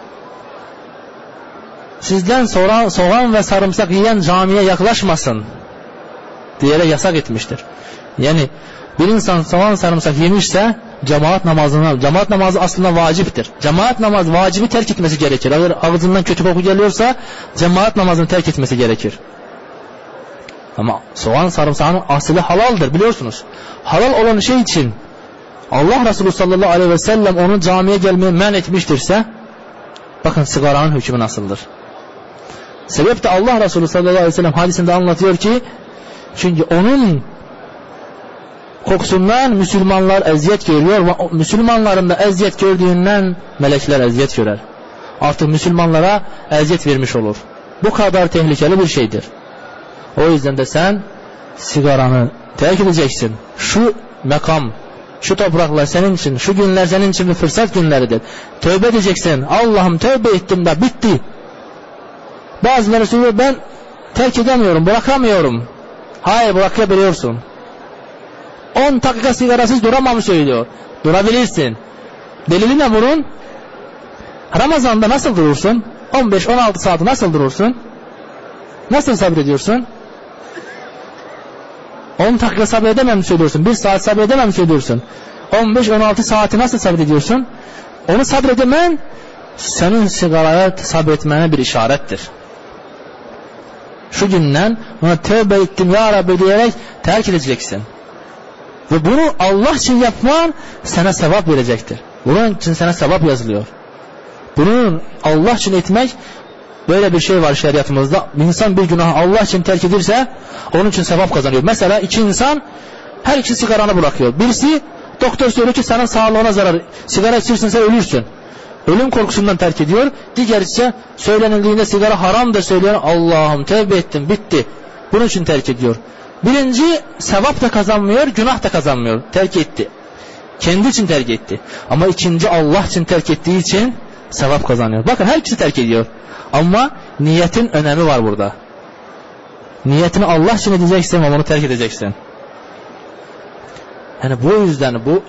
sizden sonra soğan ve sarımsak yiyen camiye yaklaşmasın diyerek yasak etmiştir. Yani bir insan soğan sarımsak yemişse cemaat namazı aslında vaciptir. Cemaat namazı vacibi terk etmesi gerekir. Eğer ağzından kötü koku geliyorsa cemaat namazını terk etmesi gerekir. Ama soğan sarımsağın aslı halaldır biliyorsunuz. Halal olan şey için Allah Resulü sallallahu aleyhi ve sellem onu camiye gelmeye men etmiştirse, bakın sigaranın hükmü nasıldır. Sebep de Allah Resulü sallallahu aleyhi ve sellem hadisinde anlatıyor ki, çünkü onun kokusundan Müslümanlar eziyet görüyor ve Müslümanların da eziyet gördüğünden melekler eziyet görer. Artık Müslümanlara eziyet vermiş olur. Bu kadar tehlikeli bir şeydir. O yüzden de sen sigaranı terk edeceksin. Şu makam, şu topraklar senin için, şu günler senin için bir fırsat günleridir. Tövbe edeceksin. Allah'ım tövbe ettim de bitti. Bazıları söylüyor, ben terk edemiyorum, bırakamıyorum. Hayır, bırakabiliyorsun. 10 dakika sigarasız duramam söylüyor. Durabilirsin. Delili ne bunun? Ramazan'da nasıl durursun? 15-16 saat nasıl durursun? Nasıl sabrediyorsun? 10 dakika sabredemem mi söylüyorsun? 1 saat sabredemem mi söylüyorsun? 15-16 saati nasıl sabrediyorsun? Onu sabredemen senin sigaraya sabretmene bir işarettir. Şu günden ona tövbe ettim ya Rabbi diyerek terk edeceksin. Ve bunu Allah için yapman sana sevap verecektir. Bunun için sana sevap yazılıyor. Bunun Allah için etmek, böyle bir şey var şeriatımızda. İnsan bir günahı Allah için terk edirse onun için sevap kazanıyor. Mesela iki insan, her ikisi sigaranı bırakıyor. Birisi doktor söylüyor ki senin sağlığına zarar, sigara içirsin sen ölürsün. Ölüm korkusundan terk ediyor. Diğer ise söylenildiğinde sigara haram da söylüyor. Allah'ım tövbe ettim bitti. Bunun için terk ediyor. Birinci sevap da kazanmıyor, günah da kazanmıyor. Terk etti. Kendi için terk etti. Ama ikinci Allah için terk ettiği için sevap kazanıyor. Bakın her ikisi terk ediyor. Ama niyetin önemi var burada. Niyetini Allah için edeceksin ama onu terk edeceksin. Yani bu yüzden bu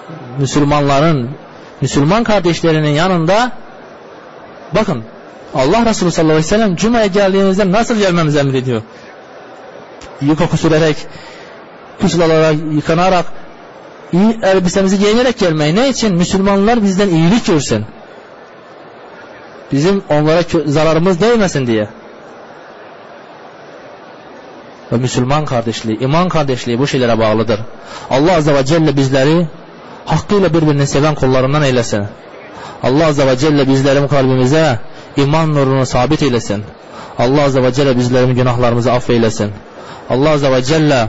Müslüman kardeşlerinin yanında, bakın Allah Resulü sallallahu aleyhi ve sellem Cuma'ya geldiğinizde nasıl gelmemizi emrediyor. Koku sürerek, gusül alarak, yıkanarak, iyi elbisemizi giyinerek gelmeyi. Ne için? Müslümanlar bizden iyilik görsün. Bizim onlara zararımız değmesin diye. Ve Müslüman kardeşliği, iman kardeşliği bu şeylere bağlıdır. Allah Azze ve Celle bizleri hakkıyla birbirini seven kullarından eylesin. Allah Azze ve Celle bizlerin kalbimize iman nurunu sabit eylesin. Allah Azze ve Celle bizlerin günahlarımızı affeylesin. Allah Azze ve Celle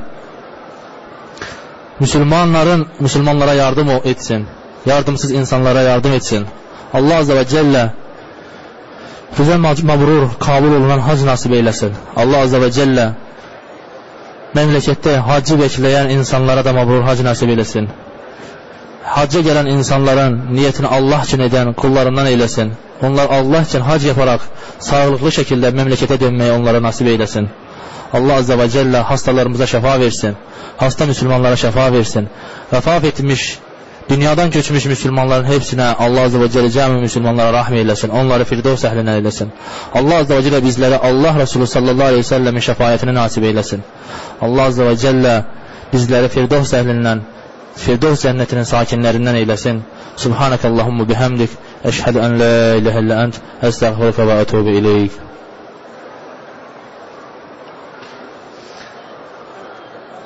Müslümanlara yardım etsin. Yardımsız insanlara yardım etsin. Allah Azze ve Celle bize mabrur, kabul olunan hac nasip eylesin. Allah Azze ve Celle memlekette hacı bekleyen insanlara da mabrur hac nasip eylesin. Hacca gelen insanların niyetini Allah için eden kullarından eylesin. Onlar Allah için hac yaparak sağlıklı şekilde memlekete dönmeyi onlara nasip eylesin. Allah Azze ve Celle hastalarımıza şifa versin. Hasta Müslümanlara şifa versin. Vefat etmiş, dünyadan göçmüş Müslümanların hepsine Allah Azze ve Celle cami Müslümanlara rahmet eylesin. Onları Firdevs ehline eylesin. Allah Azze ve Celle bizlere Allah Resulü sallallahu aleyhi ve sellemin şefaatini nasip eylesin. Allah Azze ve Celle bizleri Firdevs ehlinden, Firdevs cennetinin sakinlerinden eylesin. Subhanakallahumma bihamdik. Eşhedü en la ilahe illa ent. Estağfiruke ve etûbü ileyk.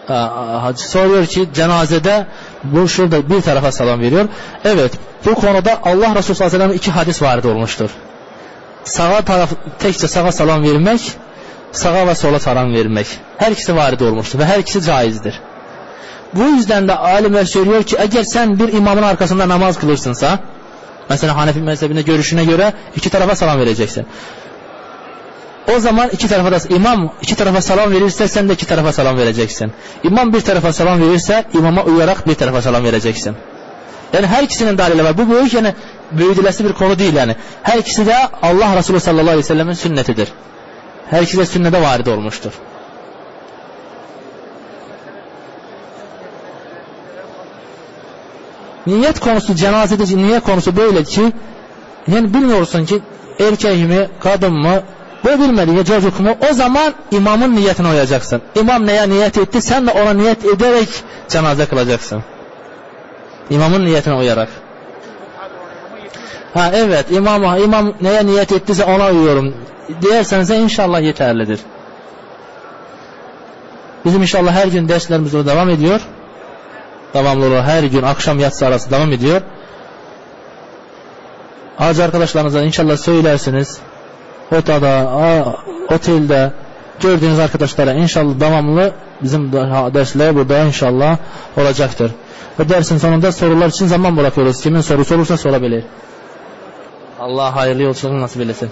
soruyor ki cenazede bu şurada bir tarafa salam veriyor. Evet, bu konuda Allah Resulü sallallahu aleyhi ve sellem'in 2 hadis varid olmuştur. Sağa taraf tekçe sağa salam vermek, sağa ve sola salam vermek. Her ikisi varid olmuştur ve her ikisi caizdir. Bu yüzden de alimler söylüyor ki eğer sen bir imamın arkasında namaz kılırsınsa, mesela Hanefi mezhebinde görüşüne göre 2 tarafa salam vereceksin. O zaman imam 2 tarafa salam verirse sen de 2 tarafa salam vereceksin. İmam bir tarafa salam verirse imama uyarak bir tarafa salam vereceksin. Yani her ikisinin dalili var. Bu büyük, yani büyüdülesi bir konu değil yani. Her ikisi de Allah Resulü sallallahu aleyhi ve sellemin sünnetidir. Her ikisi de sünnete varid olmuştur. Niyet konusu, cenazede niyet konusu böyle ki, yani bilmiyorsun ki erkek mi, kadın mı, bu bilmediğin çocuk mu, o zaman imamın niyetine uyacaksın. İmam neye niyet etti, sen de ona niyet ederek cenaze kılacaksın. İmamın niyetine uyarak. Evet, imam neye niyet ettiyse ona uyuyorum diyerseniz inşallah yeterlidir. Bizim inşallah her gün derslerimiz devam ediyor. Devamlı olarak her gün akşam yatsı arası devam ediyor. Hacı arkadaşlarınıza inşallah söylersiniz. Otelde gördüğünüz arkadaşlara inşallah devamlı bizim dersler burada inşallah olacaktır. Ve dersin sonunda sorular için zaman bırakıyoruz. Kimin sorusu olursa sorabilir. Allah hayırlı yolculuk nasip eylesin.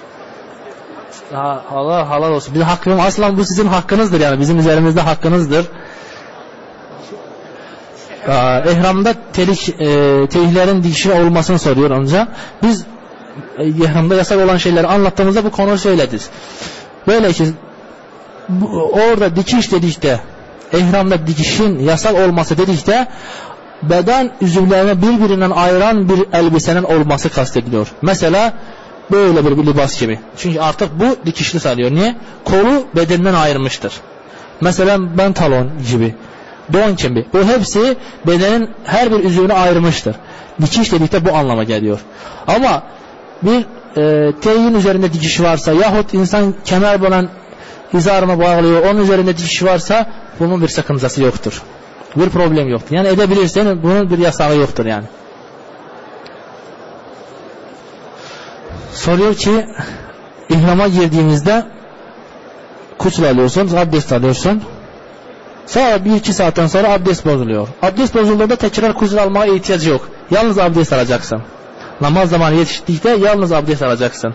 Allah halal olsun. Bir hakkım, aslan bu sizin hakkınızdır, yani bizim üzerimizde hakkınızdır. İhramda telihlerin dikişi olmasını soruyor amca. Biz ihramda yasak olan şeyleri anlattığımızda bu konuyu söyledik. Böyle ki orada dikiş dedikte, ihramda dikişin yasak olması dedikte, beden üzümlerini birbirinden ayıran bir elbisenin olması kastediliyor. Mesela böyle bir libas gibi. Çünkü artık bu dikişli sayılıyor. Niye? Kolu bedeninden ayırmıştır. Mesela pantolon gibi, don gibi. Bu hepsi bedenin her bir üzümünü ayırmıştır. Dikiş dedikte bu anlama geliyor. Ama bir teyin üzerinde dikiş varsa yahut insan kemer bulan izarına bağlıyor, onun üzerinde dikiş varsa bunun bir sakıncası yoktur. Bir problem yoktur. Yani edebilirsen bunun bir yasağı yoktur yani. Soruyor ki ihrama girdiğimizde gusül alıyorsun, abdest alıyorsun. Sonra 1-2 saatten sonra abdest bozuluyor. Abdest bozulduğunda tekrar gusül almaya ihtiyacı yok. Yalnız abdest alacaksın. Namaz zamanı yetiştikte yalnız abdest alacaksın.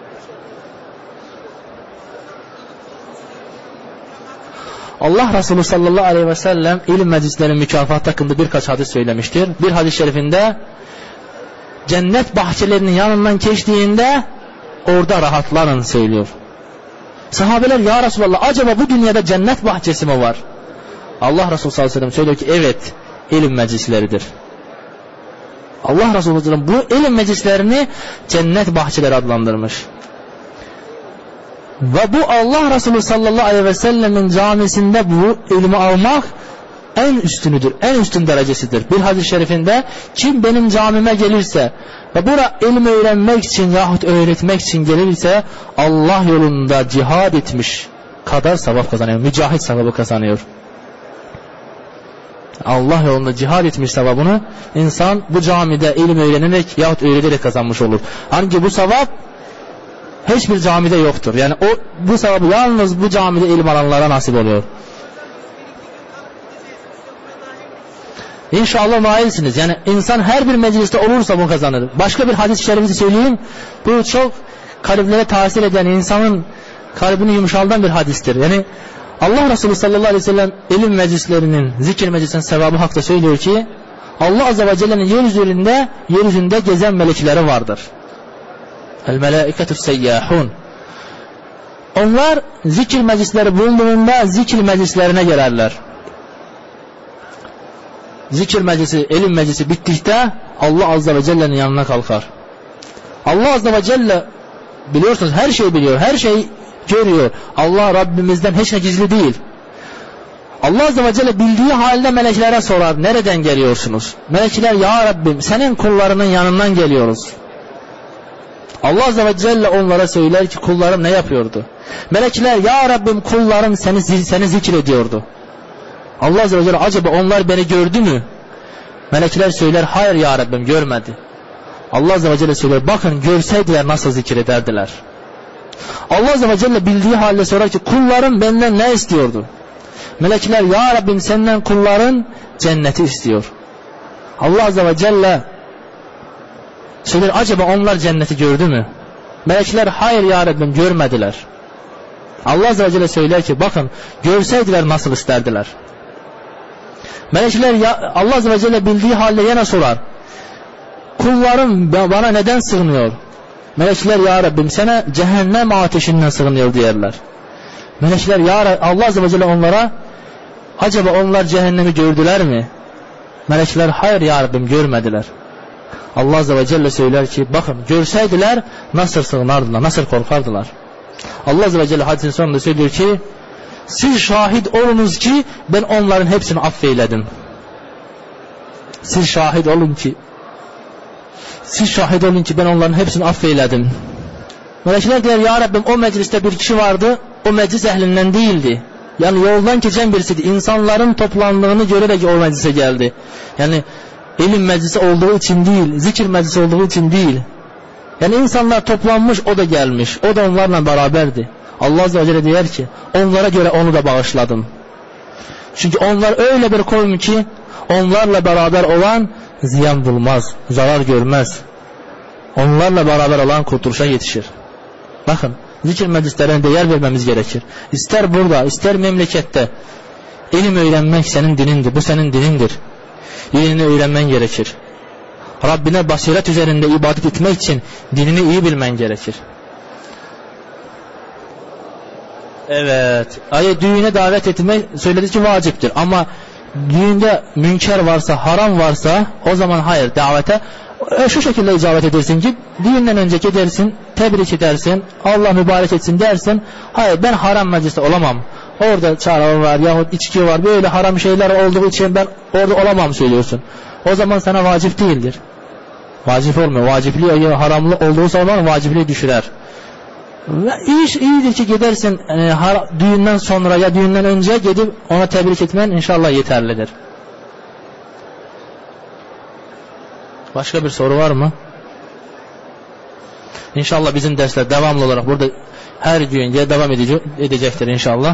Allah Resulü sallallahu aleyhi ve sellem ilim meclislerinin mükafatı hakkında birkaç hadis söylemiştir. Bir hadis-i şerifinde cennet bahçelerinin yanından geçtiğinde orada rahatlanın söylüyor. Sahabeler ya Resulallah acaba bu dünyada cennet bahçesi mi var? Allah Resulü sallallahu aleyhi ve sellem söylüyor ki evet, ilim meclisleridir. Allah Resulü sallallahu aleyhi ve sellem bu ilim meclislerini cennet bahçeleri adlandırmış. Ve bu Allah Resulü sallallahu aleyhi ve sellemin camisinde bu ilmi almak en üstünüdür, en üstün derecesidir. Bir hadis-i şerifinde kim benim camime gelirse ve burada ilmi öğrenmek için yahut öğretmek için gelirse Allah yolunda cihad etmiş kadar sevap kazanıyor. Mücahit sevabı kazanıyor. Allah yolunda cihad etmiş sevabını insan bu camide ilim öğrenerek yahut öğreterek kazanmış olur. Hangi bu sevap hiçbir camide yoktur. Yani bu sevabı yalnız bu camide ilim alanlara nasip oluyor. İnşallah nailsiniz. Yani insan her bir mecliste olursa bunu kazanır. Başka bir hadis-i şerifi söyleyeyim. Bu çok kalplere tasir eden, insanın kalbini yumuşaldan bir hadistir. Yani Allah Resulü sallallahu aleyhi ve sellem ilim meclislerinin, zikir meclisinin sevabı hakta söylüyor ki Allah azze ve celle'nin yeryüzünde gezen melekleri vardır. El melaiketü seyyahun. Onlar zikir meclisleri bulunduğunda zikir meclislerine gelirler. Zikir meclisi, ilim meclisi bittikte Allah azze ve celle'nin yanına kalkar. Allah azze ve celle biliyorsunuz her şeyi biliyor, her şeyi görüyor. Allah Rabbimizden hiç ne gizli değil. Allah azze ve celle bildiği halde meleklere sorar, nereden geliyorsunuz? Melekler ya Rabbim senin kullarının yanından geliyoruz. Allah azze ve celle onlara söyler ki kullarım ne yapıyordu? Melekler ya Rabbim kullarım seni zikrediyordu. Allah Azze ve Celle acaba onlar beni gördü mü? Melekler söyler hayır ya Rabbim görmedi. Allah Azze ve Celle söyler bakın görseydiler nasıl zikrederdiler. Allah Azze ve Celle bildiği halde sorar ki kullarım benden ne istiyordu? Melekler ya Rabbim senden kulların cenneti istiyor. Allah Azze ve Celle söyler acaba onlar cenneti gördü mü? Melekler hayır ya Rabbim görmediler. Allah Azze ve Celle söyler ki bakın görseydiler nasıl isterdiler. Melekler ya Allah Azze ve Celle bildiği halde yine sorar. Kullarım bana neden sığınıyor? Melekler ya Rabbim sana cehennem ateşinden sığınıyor diyerler. Melekler ya Allah Azze ve Celle onlara acaba onlar cehennemi gördüler mi? Melekler hayır ya Rabbim görmediler. Allah Azze ve Celle söyler ki bakın görseydiler nasıl sığınardılar, nasıl korkardılar. Allah Azze ve Celle hadisin sonunda söylüyor ki siz şahit olunuz ki ben onların hepsini affeyledim. Siz şahit olun ki ben onların hepsini affeyledim. Melekler der ya Rabbim o mecliste bir kişi vardı, o meclis ehlinden değildi. Yani yoldan geçen birisiydi. İnsanların toplandığını görerek o meclise geldi. Yani ilim meclisi olduğu için değil, zikir meclisi olduğu için değil. Yani insanlar toplanmış, o da gelmiş. O da onlarla beraberdi. Allah Azze ve Celle diyor ki onlara göre onu da bağışladım. Çünkü onlar öyle bir kavim ki onlarla beraber olan ziyan bulmaz, zarar görmez. Onlarla beraber olan kurtuluşa yetişir. Bakın zikir meclislerine değer vermemiz gerekir. İster burada, ister memlekette ilim öğrenmek senin dinindir. Bu senin dinindir. Dinini öğrenmen gerekir. Rabbine basiret üzerinde ibadet etmek için dinini iyi bilmen gerekir. Evet. Düğüne davet etmek söyledi ki vaciptir. Ama düğünde münker varsa, haram varsa o zaman hayır davete şu şekilde icabet edersin ki düğünden önce gidersin, tebrik edersin, Allah mübarek etsin dersin. Hayır ben haram mecliste olamam. Orada çağrı var yahut içki var, böyle haram şeyler olduğu için ben orada olamam söylüyorsun. O zaman sana vacip değildir. Vacip olmuyor. Vacipliği haramlı olduğu zaman vacipliği düşürer. Ve iyidir ki gidersin düğünden sonra ya düğünden önce gidip ona tebrik etmen inşallah yeterlidir. Başka bir soru var mı? İnşallah bizim dersler devamlı olarak burada her gün devam edecektir inşallah.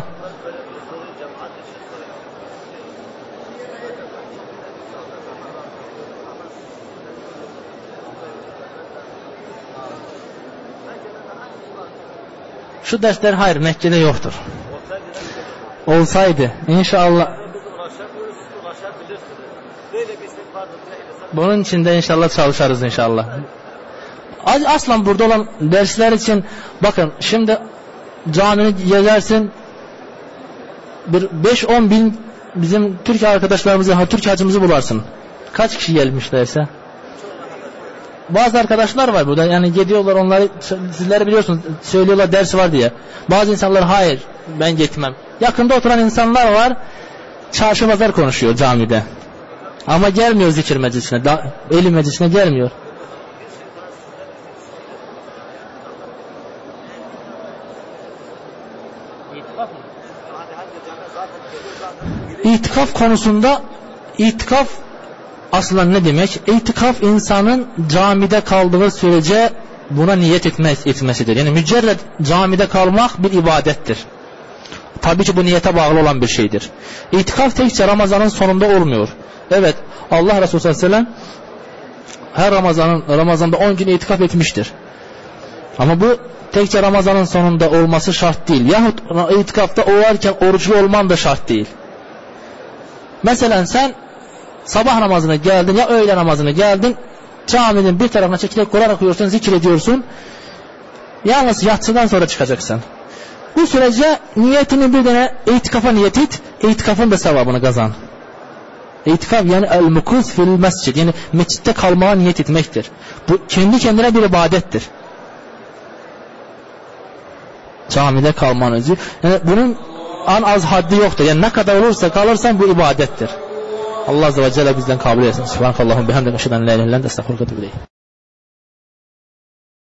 Şu dersler hayır Mekke'de yoktur. Olsaydı inşallah bunun için de inşallah çalışırız inşallah. Aslan burada olan dersler için bakın şimdi camini gezersin 5-10 bin bizim Türk arkadaşlarımızı, Türk hacımızı bularsın. Kaç kişi gelmişlerse. Bazı arkadaşlar var burada yani gidiyorlar onları sizleri biliyorsunuz söylüyorlar ders var diye. Bazı insanlar hayır ben gitmem. Yakında oturan insanlar var çarşı pazar konuşuyor camide. Ama gelmiyor zikir meclisine, ilim meclisine gelmiyor. İtikaf konusunda itikaf aslında ne demek? İtikaf insanın camide kaldığı sürece buna niyet etmesidir. Yani mücerred camide kalmak bir ibadettir. Tabii ki bu niyete bağlı olan bir şeydir. İtikaf tekçe Ramazan'ın sonunda olmuyor. Evet Allah Resulü sallallahu aleyhi ve sellem her Ramazan'da 10 gün itikaf etmiştir. Ama bu tekçe Ramazan'ın sonunda olması şart değil. Yahut itikafta olarken oruçlu olman da şart değil. Mesela sen sabah namazına geldin ya öğle namazına geldin, caminin bir tarafına çekilerek Kur'an okuyorsun, zikir ediyorsun. Yalnız yatsıdan sonra çıkacaksın. Bu sürece niyetini bir tane itikafa niyet et, itikafın da sevabını kazan. İtikaf yani el-mukuz fil mescid, yani mescitte kalmaya niyet etmektir. Bu kendi kendine bir ibadettir. Camide kalman özü. Yani bunun az haddi yoktur. Yani ne kadar olursa kalırsan bu ibadettir. Allah Azze ve Celle bizden kabul etsin. Subhanakallahum bihamdike eşhedü en la ilahe illa ente estağfiruke ve etûbü ileyk.